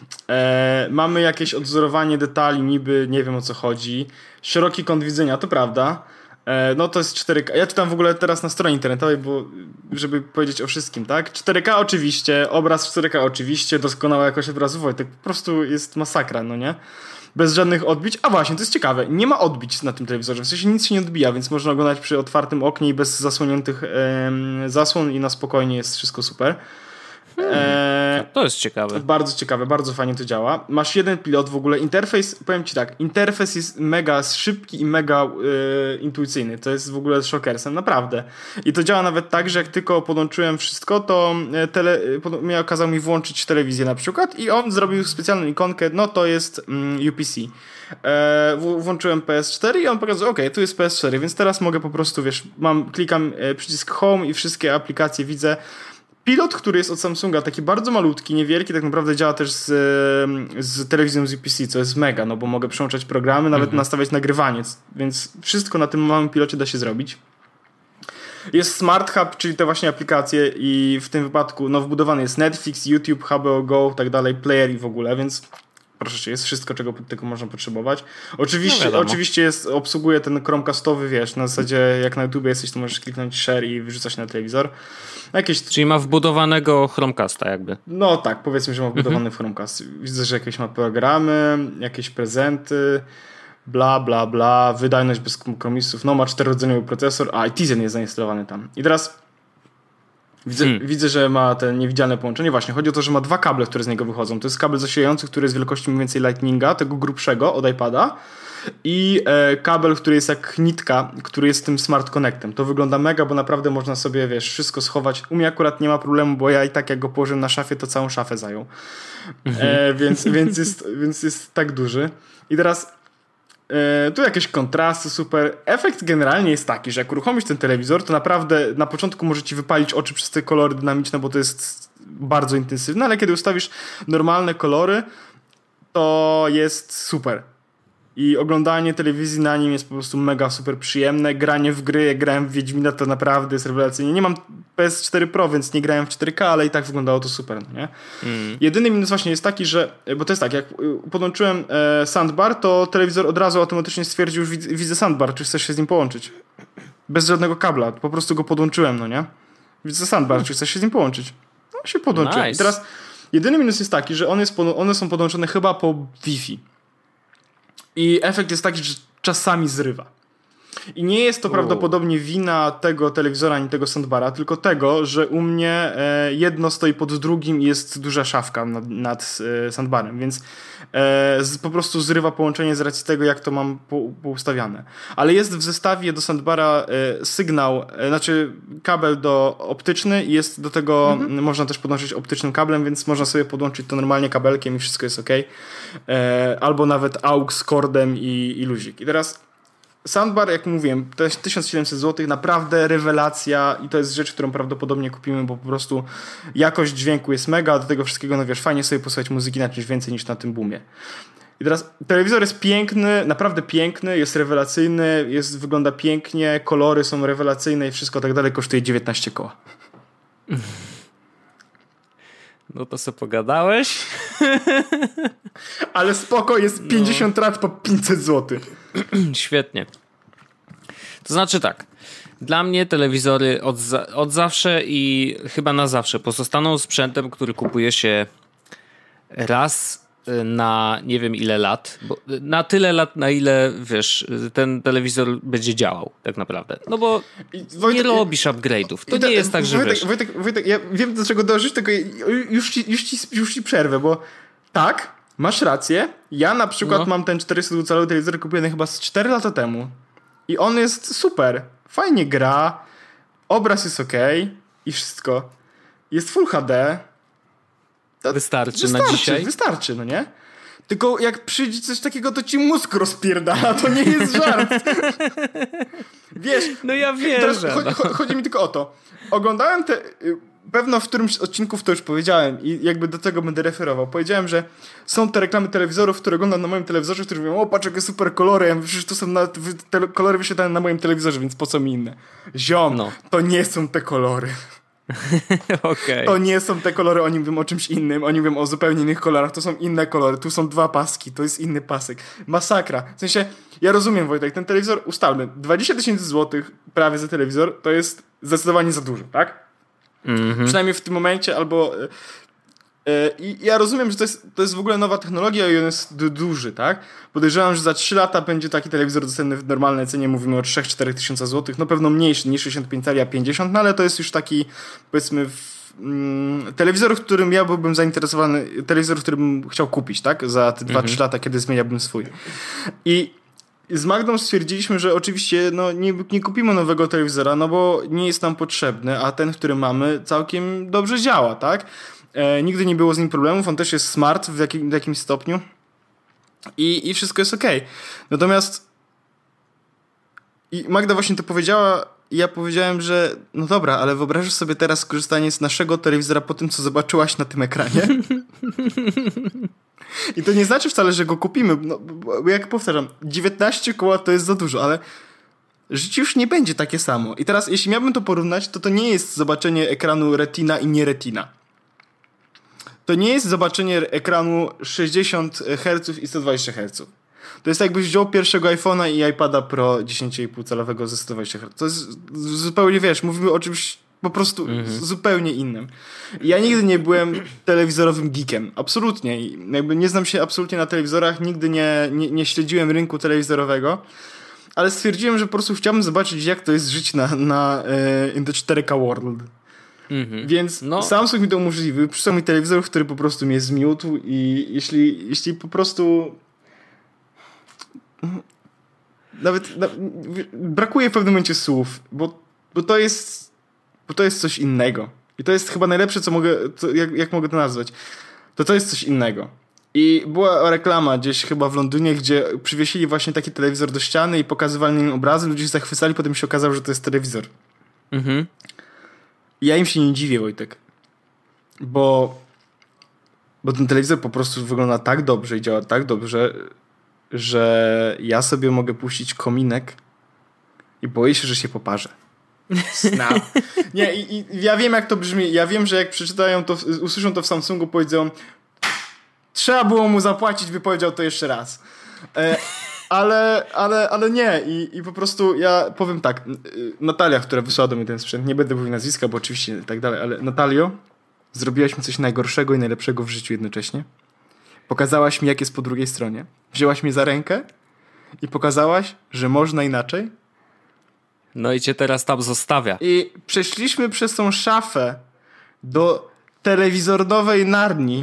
E, mamy jakieś odzorowanie detali, niby nie wiem o co chodzi. Szeroki kąt widzenia, to prawda. E, no to jest cztery K. Ja czytam w ogóle teraz na stronie internetowej, bo żeby powiedzieć o wszystkim, tak? cztery K oczywiście, obraz cztery K oczywiście, doskonała jakość obrazu, Wojtek, po prostu jest masakra, no nie? Bez żadnych odbić. A właśnie, to jest ciekawe. Nie ma odbić na tym telewizorze. W sensie nic się nie odbija, więc można oglądać przy otwartym oknie i bez zasłoniętych e, zasłon i na spokojnie jest wszystko super. Hmm, e, to jest ciekawe. Bardzo ciekawe, bardzo fajnie to działa. Masz jeden pilot w ogóle. Interfejs, powiem ci tak, interfejs jest mega szybki i mega e, intuicyjny. To jest w ogóle szokersem, naprawdę. I to działa nawet tak, że jak tylko podłączyłem wszystko, to tele, mnie okazał mi włączyć telewizję na przykład i on zrobił specjalną ikonkę, no to jest mm, U P C. E, w, włączyłem P S cztery i on pokazał, ok, tu jest P S cztery, więc teraz mogę po prostu, wiesz, mam, klikam e, przycisk Home i wszystkie aplikacje widzę. Pilot, który jest od Samsunga, taki bardzo malutki, niewielki, tak naprawdę działa też z, z telewizją z U P C, co jest mega, no bo mogę przełączać programy, nawet mhm. nastawiać nagrywanie, więc wszystko na tym małym pilocie da się zrobić. Jest Smart Hub, czyli te właśnie aplikacje i w tym wypadku no wbudowany jest Netflix, YouTube, H B O Go, tak dalej, player i w ogóle, więc proszę cię, jest wszystko, czego tego można potrzebować. Oczywiście, no oczywiście jest, obsługuje ten Chromecastowy, wiesz, na zasadzie jak na YouTube jesteś, to możesz kliknąć share i wyrzucać na telewizor. Jakieś... Czyli ma wbudowanego Chromecasta jakby. No tak, powiedzmy, że ma wbudowany mhm. Chromecast. Widzę, że jakieś ma programy, jakieś prezenty, bla, bla, bla, wydajność bez kompromisów, no ma czterorodzeniowy procesor, a i Tizen jest zainstalowany tam. I teraz widzę, hmm. widzę, że ma te niewidzialne połączenie. Właśnie, chodzi o to, że ma dwa kable, które z niego wychodzą. To jest kabel zasilający, który jest wielkości mniej więcej Lightninga, tego grubszego od iPada i e, kabel, który jest jak nitka, który jest tym Smart Connectem. To wygląda mega, bo naprawdę można sobie, wiesz, wszystko schować. U mnie akurat nie ma problemu, bo ja i tak jak go położyłem na szafie, to całą szafę zajął. E, więc, więc, jest, więc jest tak duży. I teraz e, tu jakieś kontrasty, super. Efekt generalnie jest taki, że jak uruchomisz ten telewizor, to naprawdę na początku może ci wypalić oczy przez te kolory dynamiczne, bo to jest bardzo intensywne, ale kiedy ustawisz normalne kolory, to jest super. I oglądanie telewizji na nim jest po prostu mega super przyjemne. Granie w gry, jak grałem w Wiedźmina, to naprawdę jest rewelacyjnie. Nie mam P S cztery Pro, więc nie grałem w cztery K, ale i tak wyglądało to super, nie? Mm. Jedyny minus właśnie jest taki, że, bo to jest tak, jak podłączyłem e, soundbar, to telewizor od razu automatycznie stwierdził, że widzę, widzę soundbar, czy chcesz się z nim połączyć. Bez żadnego kabla, po prostu go podłączyłem, no nie? Widzę soundbar, czy chcesz się z nim połączyć. No się podłączyłem. Nice. I teraz jedyny minus jest taki, że on jest, one są podłączone chyba po Wi-Fi. I efekt jest taki, że czasami zrywa. I nie jest to U. prawdopodobnie wina tego telewizora ani tego soundbara, tylko tego, że u mnie e, jedno stoi pod drugim i jest duża szafka nad, nad e, soundbarem, więc e, z, po prostu zrywa połączenie z racji tego, jak to mam po, poustawiane. Ale jest w zestawie do soundbara e, sygnał, e, znaczy kabel do optyczny i jest do tego, mhm. można też podłączyć optycznym kablem, więc można sobie podłączyć to normalnie kabelkiem i wszystko jest ok. E, albo nawet aux z kordem i, i luzik. I teraz soundbar, jak mówiłem, to jest tysiąc siedemset złotych, naprawdę rewelacja i to jest rzecz, którą prawdopodobnie kupimy, bo po prostu jakość dźwięku jest mega, a do tego wszystkiego, no wiesz, fajnie sobie posłuchać muzyki na czymś więcej niż na tym boomie. I teraz telewizor jest piękny, naprawdę piękny, jest rewelacyjny, jest, wygląda pięknie, kolory są rewelacyjne i wszystko tak dalej, kosztuje dziewiętnaście koła. No to sobie pogadałeś. Ale spoko, jest pięćdziesiąt no. lat po pięćset złotych. Świetnie. To znaczy tak, dla mnie telewizory od, za, od zawsze i chyba na zawsze pozostaną sprzętem, który kupuje się raz na nie wiem ile lat, bo na tyle lat, na ile wiesz, ten telewizor będzie działał tak naprawdę. No bo Wojtek, nie robisz upgrade'ów. To nie jest tak, że Wojtek, wiesz... Wojtek, Wojtek, ja wiem do czego dążyć, tylko już ci, już, ci, już ci przerwę, bo tak, masz rację. Ja na przykład no. mam ten czterysta telewizor kupiony chyba z cztery lata temu i on jest super. Fajnie gra. obraz jest okej i wszystko. Jest Full H D. To wystarczy, wystarczy na dzisiaj? Wystarczy, no nie? Tylko jak przyjdzie coś takiego, to ci mózg rozpierdala, to nie jest żart. Wiesz, no ja wierzę. Teraz chodzi, no. chodzi mi tylko o to. Oglądałem te... Pewno w którymś z odcinków to już powiedziałem i jakby do tego będę referował. Powiedziałem, że są te reklamy telewizorów, które oglądam na moim telewizorze, którzy mówią, o patrz jakie super kolory, ja mówię, przecież to są na, te kolory wyświetlane na moim telewizorze, więc po co mi inne? Ziom, no. To nie są te kolory. Okay. To nie są te kolory, oni mówią o czymś innym, oni mówią o zupełnie innych kolorach, to są inne kolory, tu są dwa paski, to jest inny pasek. Masakra. W sensie, ja rozumiem, Wojtek, ten telewizor, ustalmy, dwadzieścia tysięcy złotych prawie za telewizor, to jest zdecydowanie za dużo, tak? Mm-hmm. Przynajmniej w tym momencie, albo... I yy, yy, ja rozumiem, że to jest, to jest w ogóle nowa technologia i on jest du- duży, tak? Podejrzewam, że za trzy lata będzie taki telewizor dostępny w normalnej cenie, mówimy o trzy do czterech tysięcy złotych, no pewno mniejszy, nie sześćdziesiąt pięć cali, a pięćdziesiąt, no ale to jest już taki, powiedzmy, w, mm, telewizor, w którym ja byłbym zainteresowany, telewizor, który bym chciał kupić, tak? Za te dwa trzy mm-hmm. lata, kiedy zmieniałbym swój. I z Magdą stwierdziliśmy, że oczywiście no, nie, nie kupimy nowego telewizora, no bo nie jest nam potrzebny, a ten, który mamy, całkiem dobrze działa, tak? E, nigdy nie było z nim problemów, on też jest smart w, jakim, w jakimś stopniu i, i wszystko jest okej. Okay. Natomiast i Magda właśnie to powiedziała i ja powiedziałem, że no dobra, ale wyobrażasz sobie teraz korzystanie z naszego telewizora po tym, co zobaczyłaś na tym ekranie? I to nie znaczy wcale, że go kupimy, no, bo jak powtarzam, dziewiętnaście koła to jest za dużo, ale życie już nie będzie takie samo. I teraz, jeśli miałbym to porównać, to to nie jest zobaczenie ekranu Retina i nie Retina. To nie jest zobaczenie ekranu sześćdziesiąt herców i sto dwadzieścia herców. To jest jakbyś wziął pierwszego iPhone'a i iPada Pro dziesięć i pół calowego ze sto dwadzieścia herców. To jest zupełnie, wiesz, mówimy o czymś po prostu mm-hmm. zupełnie innym. Ja nigdy nie byłem telewizorowym geekiem. Absolutnie. Jakby nie znam się absolutnie na telewizorach, nigdy nie, nie, nie śledziłem rynku telewizorowego, ale stwierdziłem, że po prostu chciałbym zobaczyć, jak to jest żyć na, na uh, in the cztery K world. Mm-hmm. Więc no. Samsung mi to umożliwił. Przysłał mi telewizor, który po prostu mnie zmiótł i jeśli, jeśli po prostu nawet, nawet brakuje w pewnym momencie słów, bo, bo to jest bo to jest coś innego. I to jest chyba najlepsze, co mogę, co, jak, jak mogę to nazwać. To to jest coś innego. I była reklama gdzieś chyba w Londynie, gdzie przywiesili właśnie taki telewizor do ściany i pokazywali im obrazy, ludzie się zachwycali, potem się okazało, że to jest telewizor. Mhm. I ja im się nie dziwię, Wojtek. Bo, bo ten telewizor po prostu wygląda tak dobrze i działa tak dobrze, że ja sobie mogę puścić kominek i boję się, że się poparzę. Snap. Nie, i, i ja wiem, jak to brzmi. Ja wiem, że jak przeczytają to, usłyszą to w Samsungu, powiedzą, trzeba było mu zapłacić, by powiedział to jeszcze raz. E, ale, ale, ale nie. I, I po prostu ja powiem tak. Natalia, która wysłała do mnie ten sprzęt, nie będę mówił nazwiska, bo oczywiście tak dalej, ale Natalio, zrobiłaś mi coś najgorszego i najlepszego w życiu jednocześnie. Pokazałaś mi, jak jest po drugiej stronie. Wzięłaś mnie za rękę i pokazałaś, że można inaczej. No i cię teraz tam zostawia. I przeszliśmy przez tą szafę do telewizorowej Narni.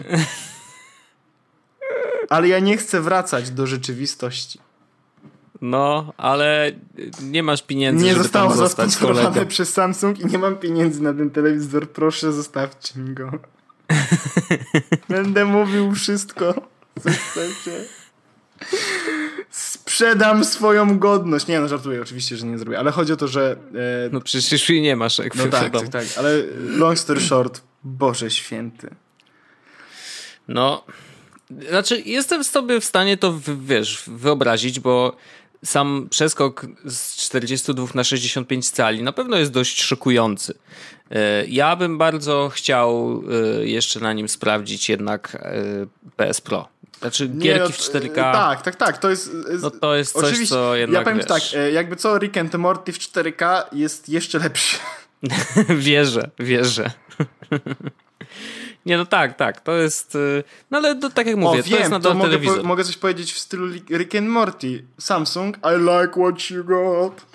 Ale ja nie chcę wracać do rzeczywistości. No, ale nie masz pieniędzy, nie żeby zostało tam zostać zasponsorowane przez Samsung i nie mam pieniędzy na ten telewizor. Proszę, zostawcie mi go. Będę mówił wszystko, co chcecie. Sprzedam swoją godność. Nie, no żartuję, oczywiście, że nie zrobię, ale chodzi o to, że... E... No przecież jej nie masz. Jak no tak, tak, tak, ale long story short, Boże święty. No, znaczy jestem sobie w stanie to, wiesz, wyobrazić, bo sam przeskok z czterdzieści dwa na sześćdziesiąt pięć cali na pewno jest dość szokujący. Ja bym bardzo chciał jeszcze na nim sprawdzić jednak P S Pro. Znaczy gierki nie, w cztery K. Tak, tak, tak. To jest, no to jest coś, oczywiście, co jednak, ja powiem wiesz... tak, jakby co, Rick and Morty w cztery K jest jeszcze lepszy. wierzę, wierzę. Nie, no tak, tak, to jest... No ale to, tak jak mówię, o, to wiem, jest nadal to mogę telewizor. Po, mogę coś powiedzieć w stylu Rick and Morty. Samsung, I like what you got.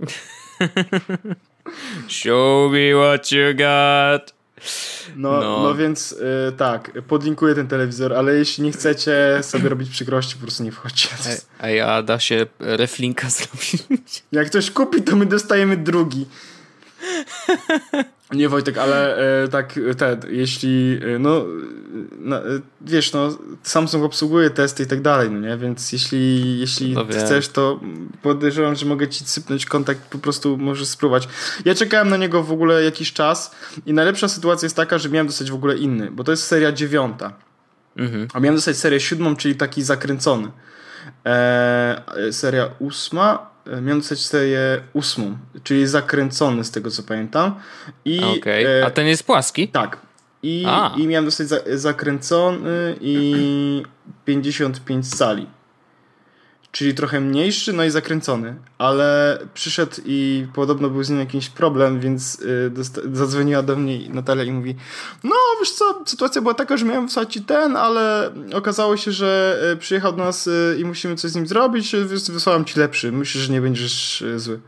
Show me what you got. No, no. no więc y, tak, podlinkuję ten telewizor, ale jeśli nie chcecie sobie robić przykrości, po prostu nie wchodźcie. Ej, a da się reflinka zrobić? Jak ktoś kupi, to my dostajemy drugi. Nie, Wojtek, ale e, tak, te, jeśli, e, no, no, e, wiesz, no, Samsung obsługuje testy i tak dalej, no nie, więc jeśli, jeśli No chcesz, to podejrzewam, że mogę ci sypnąć kontakt, po prostu możesz spróbować. Ja czekałem na niego w ogóle jakiś czas i najlepsza sytuacja jest taka, że miałem dostać w ogóle inny, bo to jest seria dziewiąta, mhm. a miałem dostać serię siódmą, czyli taki zakręcony. E, seria ósma, miałem dostać serię ósmą, czyli zakręcony z tego co pamiętam. I, okay. e, A ten jest płaski? Tak. I, i miałem dostać za, zakręcony i pięćdziesiąt pięć cali. Czyli trochę mniejszy, no i zakręcony. Ale przyszedł i podobno był z nim jakiś problem, więc y, dosta- zadzwoniła do mnie Natalia i mówi: no wiesz co, sytuacja była taka, że miałem wysłać ci ten, ale okazało się, że y, przyjechał do nas y, i musimy coś z nim zrobić, więc wysłałem ci lepszy. Myślę, że nie będziesz y, zły.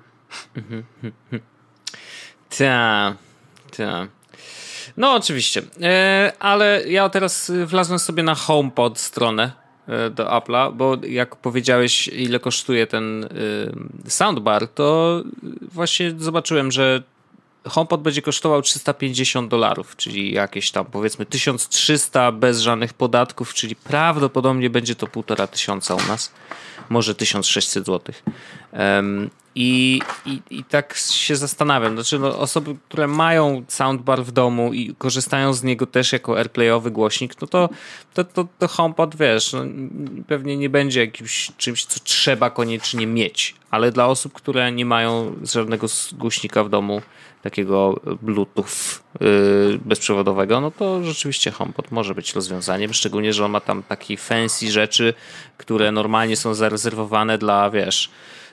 Ta, ta. No oczywiście, e, ale ja teraz wlazłem sobie na HomePod stronę do Apple'a, bo jak powiedziałeś, ile kosztuje ten y, soundbar, to właśnie zobaczyłem, że HomePod będzie kosztował trzysta pięćdziesiąt dolarów, czyli jakieś tam powiedzmy tysiąc trzysta bez żadnych podatków, czyli prawdopodobnie będzie to półtora tysiąca u nas, może tysiąc sześćset złotych. Um, i, i, I tak się zastanawiam, znaczy no, osoby, które mają soundbar w domu i korzystają z niego też jako airplayowy głośnik, no to, to, to, to HomePod, wiesz, no, pewnie nie będzie jakimś czymś, co trzeba koniecznie mieć, ale dla osób, które nie mają żadnego głośnika w domu, takiego Bluetooth yy, bezprzewodowego, no to rzeczywiście HomePod może być rozwiązaniem, szczególnie, że on ma tam takie fancy rzeczy, które normalnie są zarezerwowane dla, wiesz,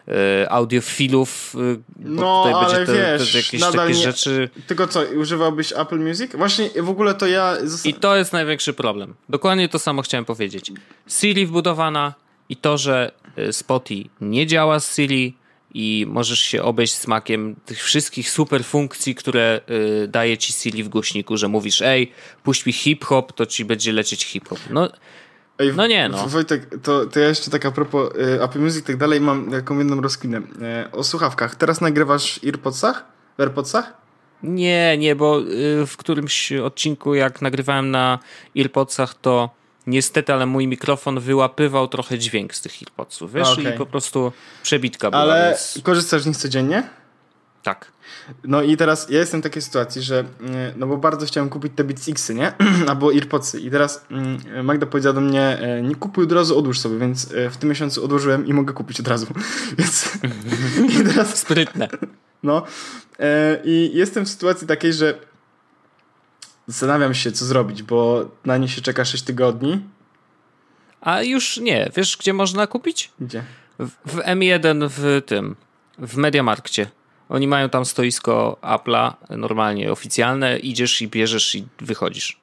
audiofilów, bo no, tutaj ale będzie te, wiesz, te jakieś nadal takie nie... rzeczy. Tylko co, używałbyś Apple Music? Właśnie w ogóle to ja... I to jest największy problem. Dokładnie to samo chciałem powiedzieć. Siri wbudowana i to, że Spotify nie działa z Siri i możesz się obejść smakiem tych wszystkich super funkcji, które y, daje ci Siri w głośniku, że mówisz: ej, puść mi hip-hop, to ci będzie lecieć hip-hop. No Ej, no nie no. Wojtek, to, to ja jeszcze tak a propos y, Apple Music i tak dalej mam jaką jedną rozkminę. Y, o słuchawkach. Teraz nagrywasz w AirPodsach? W AirPodsach? Nie, nie, bo y, w którymś odcinku jak nagrywałem na AirPodsach, to niestety, ale mój mikrofon wyłapywał trochę dźwięk z tych AirPodsów, wiesz, okay. I po prostu przebitka była. Ale więc... korzystasz z nich codziennie? Tak. No i teraz ja jestem w takiej sytuacji, że no bo bardzo chciałem kupić te Beats X'y, nie? Albo AirPodsy. I teraz Magda powiedziała do mnie: nie kupuj od razu, odłóż sobie, więc w tym miesiącu odłożyłem i mogę kupić od razu. Więc i teraz... Sprytne. No i jestem w sytuacji takiej, że zastanawiam się, co zrobić, bo na nie się czeka sześć tygodni. A już nie. Wiesz, gdzie można kupić? Gdzie? W, w M jeden w tym, w MediaMarkcie. Oni mają tam stoisko Apple'a, normalnie oficjalne, idziesz i bierzesz i wychodzisz.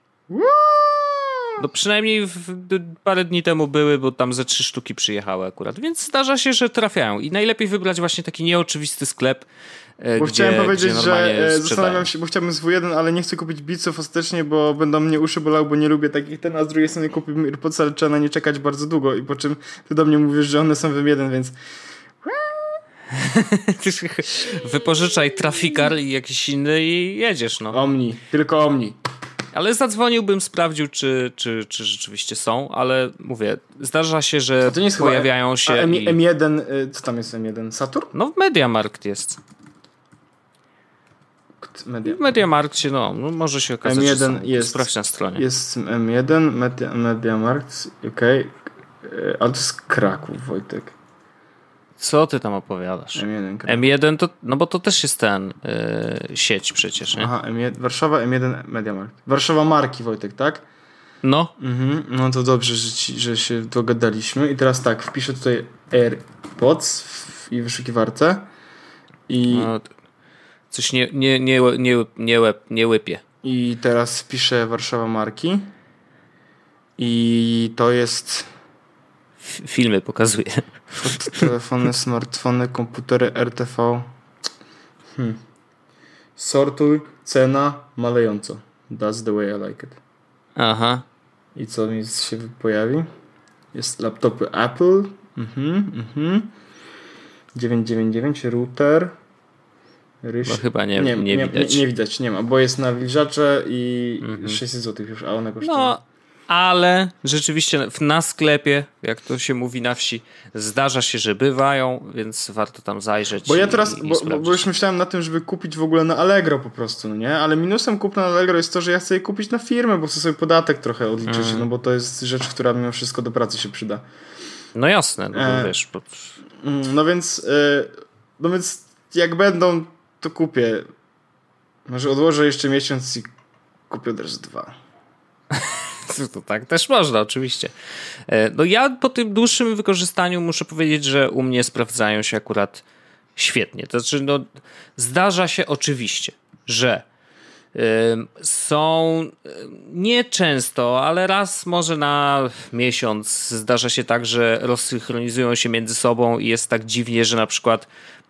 No przynajmniej w, parę dni temu były, bo tam ze trzy sztuki przyjechały akurat, więc zdarza się, że trafiają i najlepiej wybrać właśnie taki nieoczywisty sklep, bo gdzie, chciałem powiedzieć, gdzie że zastanawiam się, bo chciałbym z W jeden, ale nie chcę kupić Beatsów ostatecznie, bo będą mnie uszy bolały, bo nie lubię takich ten, a z drugiej strony kupiłem AirPods, ale trzeba na nie czekać bardzo długo i po czym ty do mnie mówisz, że one są w M jeden, więc wypożyczaj Trafikar i jakiś inny i jedziesz, no. Omni, tylko Omni. Ale zadzwoniłbym, sprawdził, czy, czy, czy rzeczywiście są, ale mówię, zdarza się, że to nie jest pojawiają chyba, się... A M- i... M jeden, co tam jest M jeden? Saturn? No w MediaMarkt jest. Media. W MediaMarkcie, no, no może się okazać, M jeden że są. jest, sprawdź na stronie. Jest M jeden, Media, MediaMarkt, okej. Okay. Ale to jest Kraków, Wojtek. Co ty tam opowiadasz? M jeden, M jeden to, no bo to też jest ten yy, sieć przecież, nie? Aha, M jeden, Warszawa, M jeden, MediaMarkt. Warszawa marki, Wojtek, tak? No. Mhm, no to dobrze, że, ci, że się dogadaliśmy. I teraz tak, wpiszę tutaj AirPods w, i wyszukiwarce. I... No, coś nie, nie, nie, nie, nie, łeb, nie łypie. I teraz wpiszę Warszawa marki. I to jest... F- filmy pokazuje. Telefony, smartfony, komputery, R T V. Hmm. Sortuj, cena, malejąco. That's the way I like it. Aha. I co mi się pojawi? Jest laptopy Apple. Mhm, mhm. dziewięćset dziewięćdziesiąt dziewięć, router. Ryś? No chyba nie, nie, nie, nie widać. Nie, nie widać, nie ma, bo jest na wilżacze i mhm. sześćset złotych już, a one kosztują. No, ale rzeczywiście na sklepie, jak to się mówi na wsi, zdarza się, że bywają, więc warto tam zajrzeć. Bo ja teraz, i, i bo, bo już myślałem na tym, żeby kupić w ogóle na Allegro po prostu, no nie? Ale minusem kupna na Allegro jest to, że ja chcę je kupić na firmę, bo chcę sobie podatek trochę odliczyć, mm. no bo to jest rzecz, która mimo wszystko do pracy się przyda. No jasne, no e, wiesz. Bo... No więc, e, no więc jak będą, to kupię. Może odłożę jeszcze miesiąc i kupię też dwa. To tak też można, oczywiście. No ja po tym dłuższym wykorzystaniu muszę powiedzieć, że u mnie sprawdzają się akurat świetnie. To znaczy, no, zdarza się oczywiście, że y, są nie często, ale raz może na miesiąc zdarza się tak, że rozsynchronizują się między sobą i jest tak dziwnie, że na przykład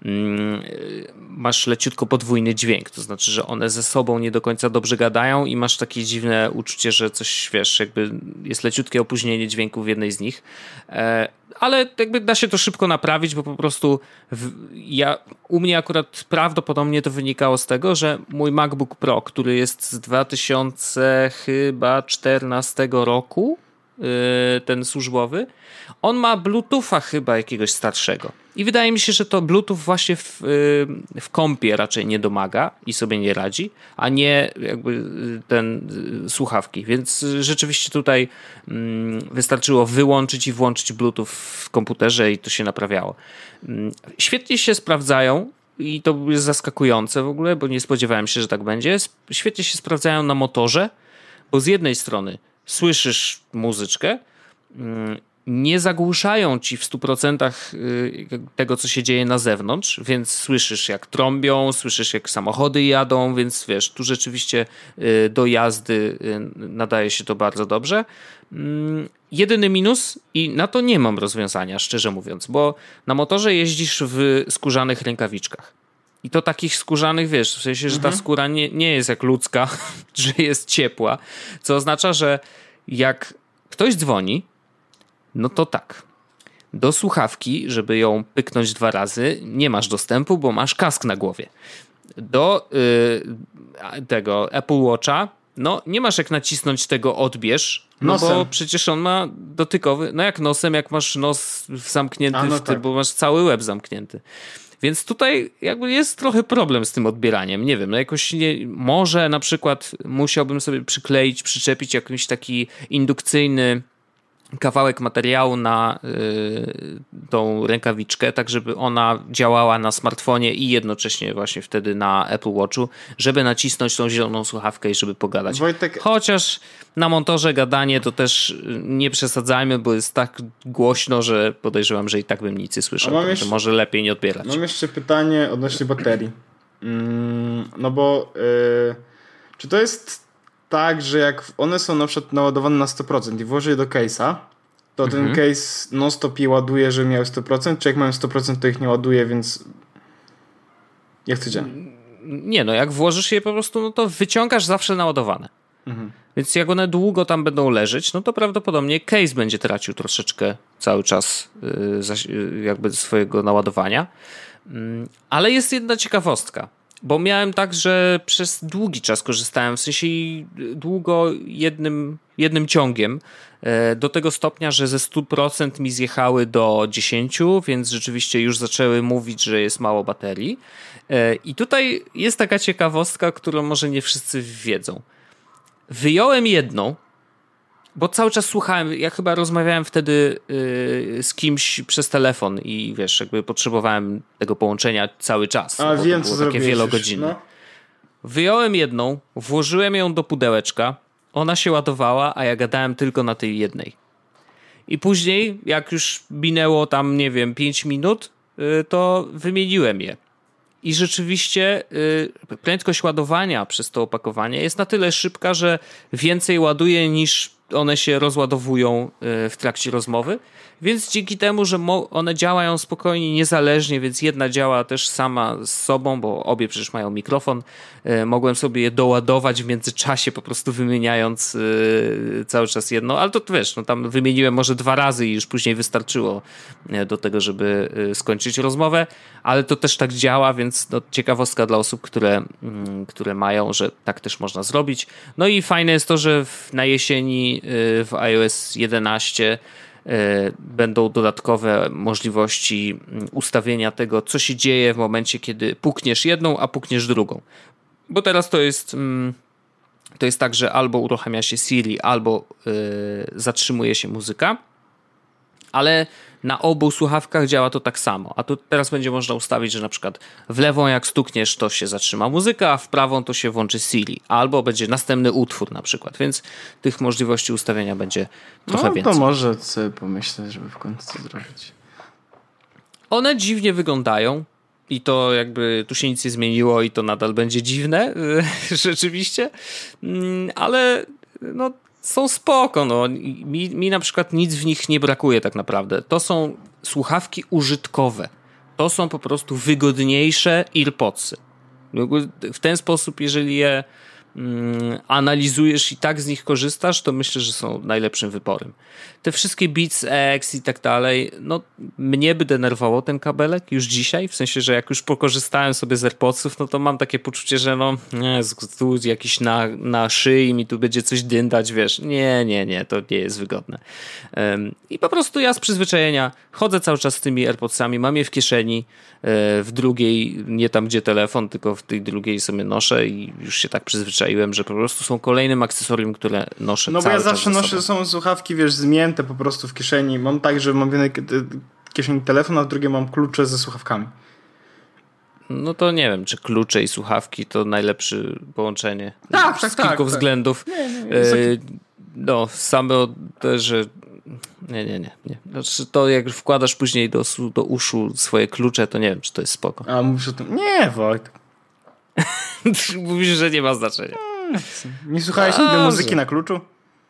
masz leciutko podwójny dźwięk, to znaczy, że one ze sobą nie do końca dobrze gadają i masz takie dziwne uczucie, że coś, wiesz, jakby jest leciutkie opóźnienie dźwięku w jednej z nich, ale jakby da się to szybko naprawić, bo po prostu w, ja, u mnie akurat prawdopodobnie to wynikało z tego, że mój MacBook Pro, który jest z dwa tysiące czternastego roku, ten służbowy, on ma Bluetootha chyba jakiegoś starszego. I wydaje mi się, że to Bluetooth właśnie w, w kompie raczej nie domaga i sobie nie radzi, a nie jakby ten słuchawki. Więc rzeczywiście tutaj wystarczyło wyłączyć i włączyć Bluetooth w komputerze i to się naprawiało. Świetnie się sprawdzają i to jest zaskakujące w ogóle, bo nie spodziewałem się, że tak będzie. Świetnie się sprawdzają na motorze, bo z jednej strony słyszysz muzyczkę, nie zagłuszają ci w stu procentach tego, co się dzieje na zewnątrz, więc słyszysz jak trąbią, słyszysz jak samochody jadą, więc wiesz, tu rzeczywiście do jazdy nadaje się to bardzo dobrze. Jedyny minus, i na to nie mam rozwiązania, szczerze mówiąc, bo na motorze jeździsz w skórzanych rękawiczkach. I to takich skórzanych, wiesz, w sensie, że ta mhm. skóra nie, nie jest jak ludzka, że jest ciepła, co oznacza, że jak ktoś dzwoni, no to tak, do słuchawki, żeby ją pyknąć dwa razy, nie masz dostępu, bo masz kask na głowie. Do yy, tego Apple Watcha, no nie masz jak nacisnąć tego odbierz, no nosem. Bo przecież on ma dotykowy, no jak nosem, jak masz nos zamknięty, A, no w ty, tak. bo masz cały łeb zamknięty. Więc tutaj jakby jest trochę problem z tym odbieraniem. Nie wiem, no jakoś nie, może na przykład musiałbym sobie przykleić, przyczepić jakiś taki indukcyjny kawałek materiału na y, tą rękawiczkę, tak żeby ona działała na smartfonie i jednocześnie właśnie wtedy na Apple Watchu, żeby nacisnąć tą zieloną słuchawkę i żeby pogadać. Wojtek... Chociaż na montorze gadanie to też nie przesadzajmy, bo jest tak głośno, że podejrzewam, że i tak bym nic nie słyszał. Jeszcze... Może lepiej nie odbierać. Mam jeszcze pytanie odnośnie baterii. Mm, no bo yy, czy to jest tak, że jak one są na przykład naładowane na sto procent i włożę je do case'a, to mhm. ten case non-stop je ładuje, żeby miały sto procent, czy jak mają sto procent, to ich nie ładuje, więc jak to działa? Nie, no jak włożysz je po prostu, no to wyciągasz zawsze naładowane. Mhm. Więc jak one długo tam będą leżeć, no to prawdopodobnie case będzie tracił troszeczkę cały czas yy, jakby swojego naładowania. Yy, ale jest jedna ciekawostka. Bo miałem tak, że przez długi czas korzystałem, w sensie długo jednym, jednym ciągiem, do tego stopnia, że ze stu procent mi zjechały do dziesięciu, więc rzeczywiście już zaczęły mówić, że jest mało baterii. I tutaj jest taka ciekawostka, którą może nie wszyscy wiedzą. Wyjąłem jedną, bo cały czas słuchałem, ja chyba rozmawiałem wtedy yy, z kimś przez telefon i wiesz, jakby potrzebowałem tego połączenia cały czas. A wiem, to co było takie wielogodzinne. No. Wyjąłem jedną, włożyłem ją do pudełeczka, ona się ładowała, a ja gadałem tylko na tej jednej. I później, jak już minęło tam, nie wiem, pięć minut, yy, to wymieniłem je. I rzeczywiście yy, prędkość ładowania przez to opakowanie jest na tyle szybka, że więcej ładuje niż one się rozładowują w trakcie rozmowy, więc dzięki temu, że one działają spokojnie, niezależnie, więc jedna działa też sama z sobą, bo obie przecież mają mikrofon, mogłem sobie je doładować w międzyczasie, po prostu wymieniając cały czas jedno, ale to wiesz, no tam wymieniłem może dwa razy i już później wystarczyło do tego, żeby skończyć rozmowę, ale to też tak działa, więc no, ciekawostka dla osób, które, które mają, że tak też można zrobić. No i fajne jest to, że w, na jesieni w iOS jedenaście będą dodatkowe możliwości ustawienia tego, co się dzieje w momencie, kiedy pukniesz jedną, a pukniesz drugą. Bo teraz to jest to jest tak, że albo uruchamia się Siri, albo yy, zatrzymuje się muzyka, ale na obu słuchawkach działa to tak samo. A tu teraz będzie można ustawić, że na przykład w lewą jak stukniesz, to się zatrzyma muzyka, a w prawą to się włączy Siri. Albo będzie następny utwór na przykład. Więc tych możliwości ustawienia będzie trochę no, więcej. No to może sobie pomyślę, żeby w końcu to zrobić. One dziwnie wyglądają. I to jakby tu się nic nie zmieniło i to nadal będzie dziwne. Rzeczywiście. Ale no są spoko, no. Mi, mi na przykład nic w nich nie brakuje tak naprawdę. To są słuchawki użytkowe. To są po prostu wygodniejsze AirPodsy. W ten sposób, jeżeli je mm, analizujesz i tak z nich korzystasz, to myślę, że są najlepszym wyborem. Te wszystkie Beats X i tak dalej, no mnie by denerwował ten kabelek już dzisiaj, w sensie, że jak już pokorzystałem sobie z AirPodsów, no to mam takie poczucie, że no nie, tu jakiś na, na szyi mi tu będzie coś dyndać, wiesz, nie, nie, nie, to nie jest wygodne. Um, I po prostu ja z przyzwyczajenia chodzę cały czas z tymi AirPodsami, mam je w kieszeni, w drugiej, nie tam gdzie telefon, tylko w tej drugiej sobie noszę i już się tak przyzwyczaiłem, że po prostu są kolejnym akcesorium, które noszę no cały czas. No bo ja zawsze noszę, są słuchawki, wiesz, zmięte po prostu w kieszeni. Mam tak, że mam w jednej kieszeni telefon, a w drugiej mam klucze ze słuchawkami. No to nie wiem, czy klucze i słuchawki to najlepsze połączenie. Tak, z tak, z kilku tak, względów. Nie, nie, nie, e, no, same te, że nie, nie, nie. nie. Znaczy to jak wkładasz później do, do uszu swoje klucze, to nie wiem, czy to jest spoko. A mówisz o tym? Nie, Wojtek. Mówisz, że nie ma znaczenia. Nie słuchałeś nigdy muzyki na kluczu?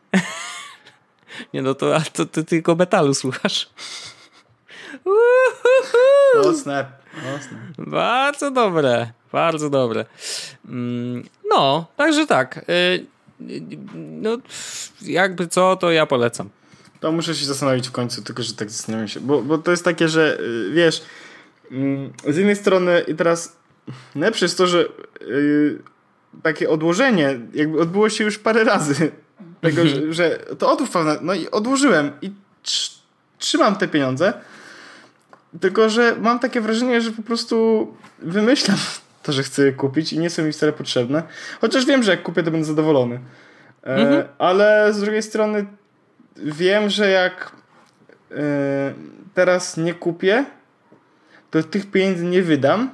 Nie, no to, a to ty tylko metalu słuchasz. O snap, o snap. Bardzo dobre, bardzo dobre. No, także tak. No, jakby co, to ja polecam. To muszę się zastanowić w końcu, tylko że tak zastanawiam się. Bo, bo to jest takie, że wiesz, z jednej strony i teraz najlepsze jest to, że yy, takie odłożenie jakby odbyło się już parę razy. Tego, że, że to odłóż pewne, no i odłożyłem i tr- trzymam te pieniądze, tylko że mam takie wrażenie, że po prostu wymyślam to, że chcę je kupić i nie są mi wcale potrzebne. Chociaż wiem, że jak kupię, to będę zadowolony. E, mhm. Ale z drugiej strony wiem, że jak e, teraz nie kupię, to tych pieniędzy nie wydam.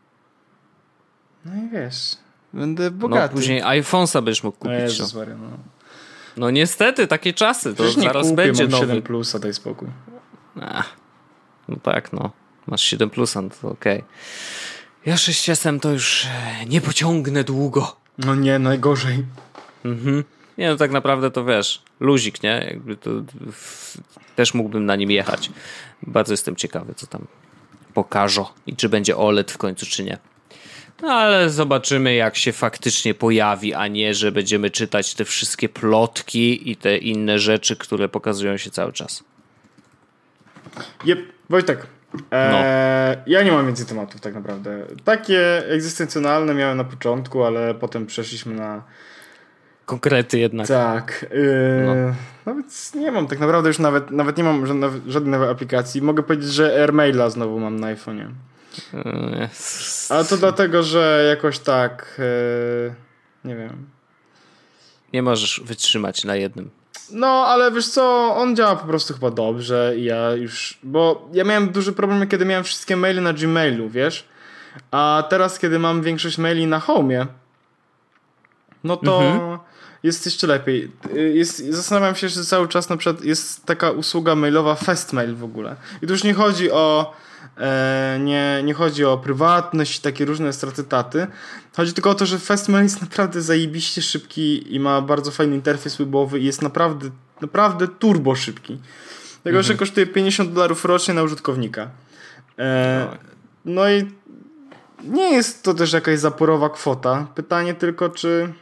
No i wiesz, będę bogaty. No później iPhone'a będziesz mógł kupić. Jezus Maria, no. No niestety, takie czasy. To Przecież zaraz nie kupię, będzie mam nowy. siedem plusa, daj spokój. Ach, no tak, no. Masz siedem plusa, no to okej. Okay. Ja sześć S to już nie pociągnę długo. No nie, najgorzej. Mhm. Nie, no tak naprawdę to wiesz, luzik, nie? Jakby to w, też mógłbym na nim jechać. Bardzo jestem ciekawy, co tam pokażą i czy będzie O L E D w końcu, czy nie. No ale zobaczymy, jak się faktycznie pojawi, a nie, że będziemy czytać te wszystkie plotki i te inne rzeczy, które pokazują się cały czas. Jep, Wojtek, e, no. Ja nie mam więcej tematów tak naprawdę. Takie egzystencjonalne miałem na początku, ale potem przeszliśmy na konkrety jednak. Tak. Yy, no. no więc nie mam tak naprawdę już nawet, nawet nie mam żadnej, żadnej nowej aplikacji. Mogę powiedzieć, że AirMaila znowu mam na iPhone'ie. Yes. Ale to dlatego, że jakoś tak yy, nie wiem. Nie możesz wytrzymać na jednym. No, ale wiesz co, on działa po prostu chyba dobrze i ja już, bo ja miałem duży problem, kiedy miałem wszystkie maile na Gmailu, wiesz? A teraz, kiedy mam większość maili na Home'ie, no to mhm. jest jeszcze lepiej. Jest, zastanawiam się, że cały czas na przykład jest taka usługa mailowa Fastmail w ogóle. I tu już nie chodzi o e, nie, nie chodzi o prywatność i takie różne straty taty. Chodzi tylko o to, że Fastmail jest naprawdę zajebiście szybki i ma bardzo fajny interfejs webowy i jest naprawdę, naprawdę turbo szybki. Tego, mhm. że kosztuje pięćdziesiąt dolarów rocznie na użytkownika. E, no i nie jest to też jakaś zaporowa kwota. Pytanie tylko, czy...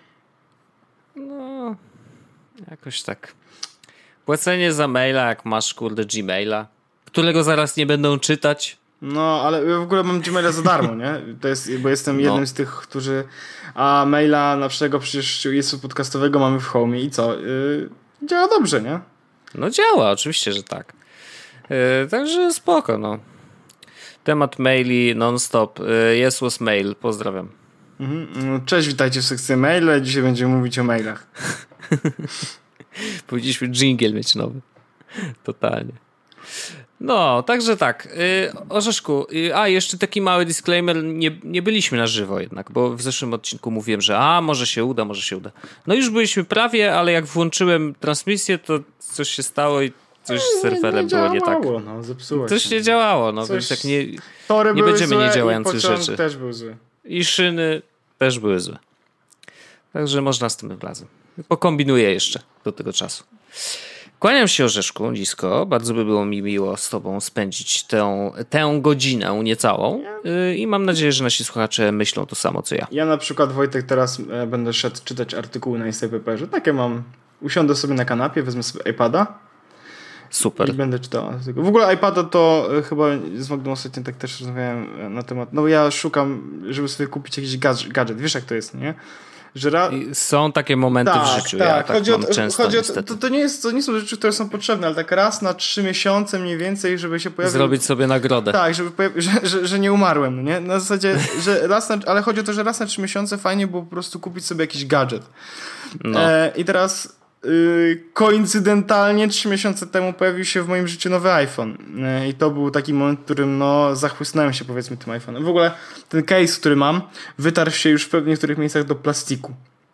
No, jakoś tak. Płacenie za maila, jak masz, kurde, Gmaila, którego zaraz nie będą czytać. No, ale ja w ogóle mam Gmaila za darmo, nie? To jest, bo jestem jednym no. z tych, którzy... A maila naszego przecież jest podcastowego mamy w Home i co? Yy, działa dobrze, nie? No działa, oczywiście, że tak. Yy, także spoko, no. Temat maili non-stop. Yes was mail. Pozdrawiam. Mhm. Cześć, witajcie w sekcji maile. Dzisiaj będziemy mówić o mailach. Powinniśmy dżingiel mieć nowy. Totalnie. No, także tak. Orzeszku, a jeszcze taki mały disclaimer. Nie, nie byliśmy na żywo jednak, bo w zeszłym odcinku mówiłem, że a, może się uda, może się uda. No już byliśmy prawie, ale jak włączyłem transmisję, to coś się stało i coś z serwerem nie, nie było nie tak. No, zepsuło coś się. nie działało, no coś... więc tak nie, Tory nie będziemy złe niedziałających rzeczy. też był zły. I szyny też były złe. Także można następnym razem. Pokombinuję jeszcze do tego czasu. Kłaniam się, Orzeszku, nisko. Bardzo by było mi miło z tobą spędzić tę, tę godzinę niecałą. I mam nadzieję, że nasi słuchacze myślą to samo, co ja. Ja na przykład, Wojtek, teraz będę szedł czytać artykuły na Instapaperze. Takie mam. Usiądę sobie na kanapie, wezmę sobie iPada. Super. I będę czytał. W ogóle iPada to chyba z Magdą ostatnio tak też rozmawiałem na temat. No ja szukam, żeby sobie kupić jakiś gadżet. Wiesz jak to jest, nie? Że ra... Są takie momenty tak, w życiu. Tak, ja tak chodzi mam o, często. chodzi o to, to, to, nie jest, to nie są rzeczy, które są potrzebne, ale tak raz na trzy miesiące mniej więcej, żeby się pojawił. Zrobić sobie nagrodę. Tak, żeby pojawi... że, że, że nie umarłem, no nie? Na zasadzie, że raz na... ale chodzi o to, że raz na trzy miesiące fajnie było po prostu kupić sobie jakiś gadżet. No. E, I teraz Yy, koincydentalnie trzy miesiące temu pojawił się w moim życiu nowy iPhone yy, i to był taki moment, w którym no zachłysnąłem się powiedzmy tym iPhone'em. W ogóle ten case, który mam, wytarł się już w niektórych miejscach do plastiku.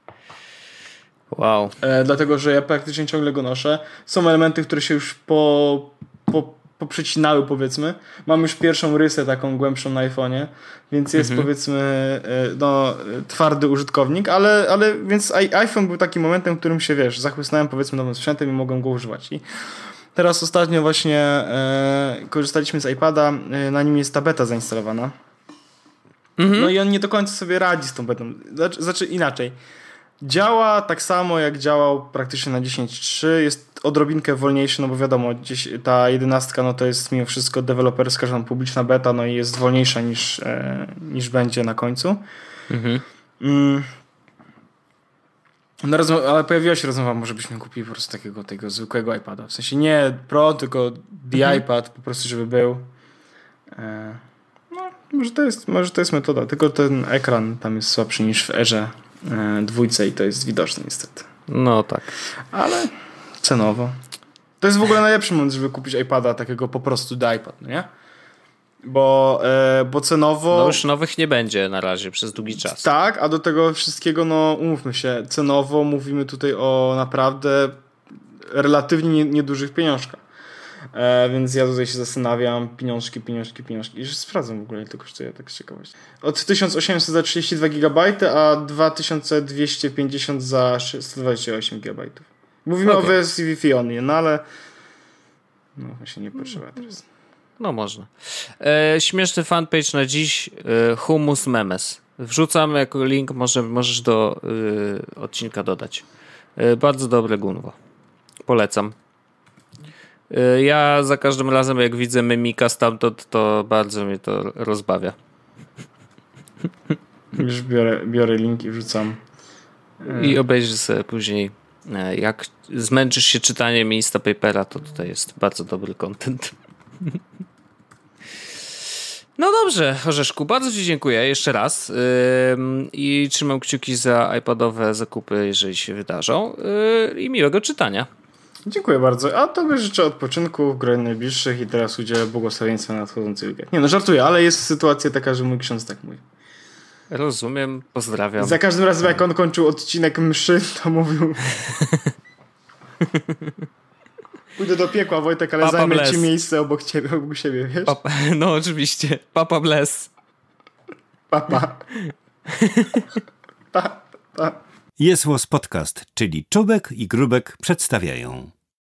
Wow. Yy, dlatego, że ja praktycznie ciągle go noszę. Są elementy, które się już po, po poprzecinały powiedzmy. Mam już pierwszą rysę taką głębszą na iPhone'ie, więc jest mhm. powiedzmy no, twardy użytkownik, ale, ale więc iPhone był takim momentem, w którym się wiesz, zachłysnąłem powiedzmy nowym sprzętem i mogłem go używać. I teraz ostatnio właśnie e, korzystaliśmy z iPada, e, na nim jest ta beta zainstalowana. Mhm. No i on nie do końca sobie radzi z tą betą. Znaczy, znaczy inaczej. Działa tak samo jak działał praktycznie na dziesięć trzy, jest odrobinkę wolniejszy, no bo wiadomo, gdzieś ta jedenastka no to jest mimo wszystko deweloperska, że publiczna beta, no i jest wolniejsza niż, e, niż będzie na końcu. Mhm. Mm. No, rozmo- ale pojawiła się rozmowa, może byśmy kupili po prostu takiego tego zwykłego iPada, w sensie nie Pro, tylko The mhm. iPad po prostu, żeby był. E, no, może to jest, może to jest metoda, tylko ten ekran tam jest słabszy niż w Airze dwójce i to jest widoczne niestety. No tak. Ale cenowo. To jest w ogóle najlepszy moment, żeby kupić iPada takiego po prostu do iPad, nie? Bo, e, bo cenowo... No już nowych nie będzie na razie przez długi czas. Tak, a do tego wszystkiego, no umówmy się, cenowo mówimy tutaj o naprawdę relatywnie niedużych pieniążkach. E, więc ja tutaj się zastanawiam, pieniążki, pieniążki, pieniążki. I że sprawdzam w ogóle, ile to kosztuje, tak z ciekawości. Od tysiąc osiemset za trzydzieści dwa gigabajty, a dwa tysiące dwieście pięćdziesiąt za sto dwadzieścia osiem gigabajtów. Mówimy okay. o wersji Wi-Fi only, no ale no właśnie nie potrzeba teraz. No można. E, śmieszny fanpage na dziś, e, Humus Memes. Wrzucam jako link, może, możesz do e, odcinka dodać. E, bardzo dobre gunwo. Polecam. Ja za każdym razem, jak widzę mimika stamtąd, to bardzo mnie to rozbawia. Już biorę, biorę link i wrzucam. I obejrzyj sobie później. Jak zmęczysz się czytaniem Instapapera, to tutaj jest bardzo dobry content. No dobrze, Orzeszku, bardzo ci dziękuję jeszcze raz yy, i trzymam kciuki za iPadowe zakupy, jeżeli się wydarzą, yy, i miłego czytania. Dziękuję bardzo. A tobie życzę odpoczynku w gronie najbliższych i teraz udzielę błogosławieństwa na nadchodzący weekend. Nie no, żartuję, ale jest sytuacja taka, że mój ksiądz tak mówi. rozumiem, pozdrawiam. Za każdym razem, jak on kończył odcinek mszy, to mówił... Pójdę do piekła, Wojtek, ale Papa zajmę bless. ci miejsce obok ciebie, obok siebie, wiesz? Papa, no oczywiście. Papa bless. Papa. Pa, pa. Jest Podcast, czyli Czubek i Grubek przedstawiają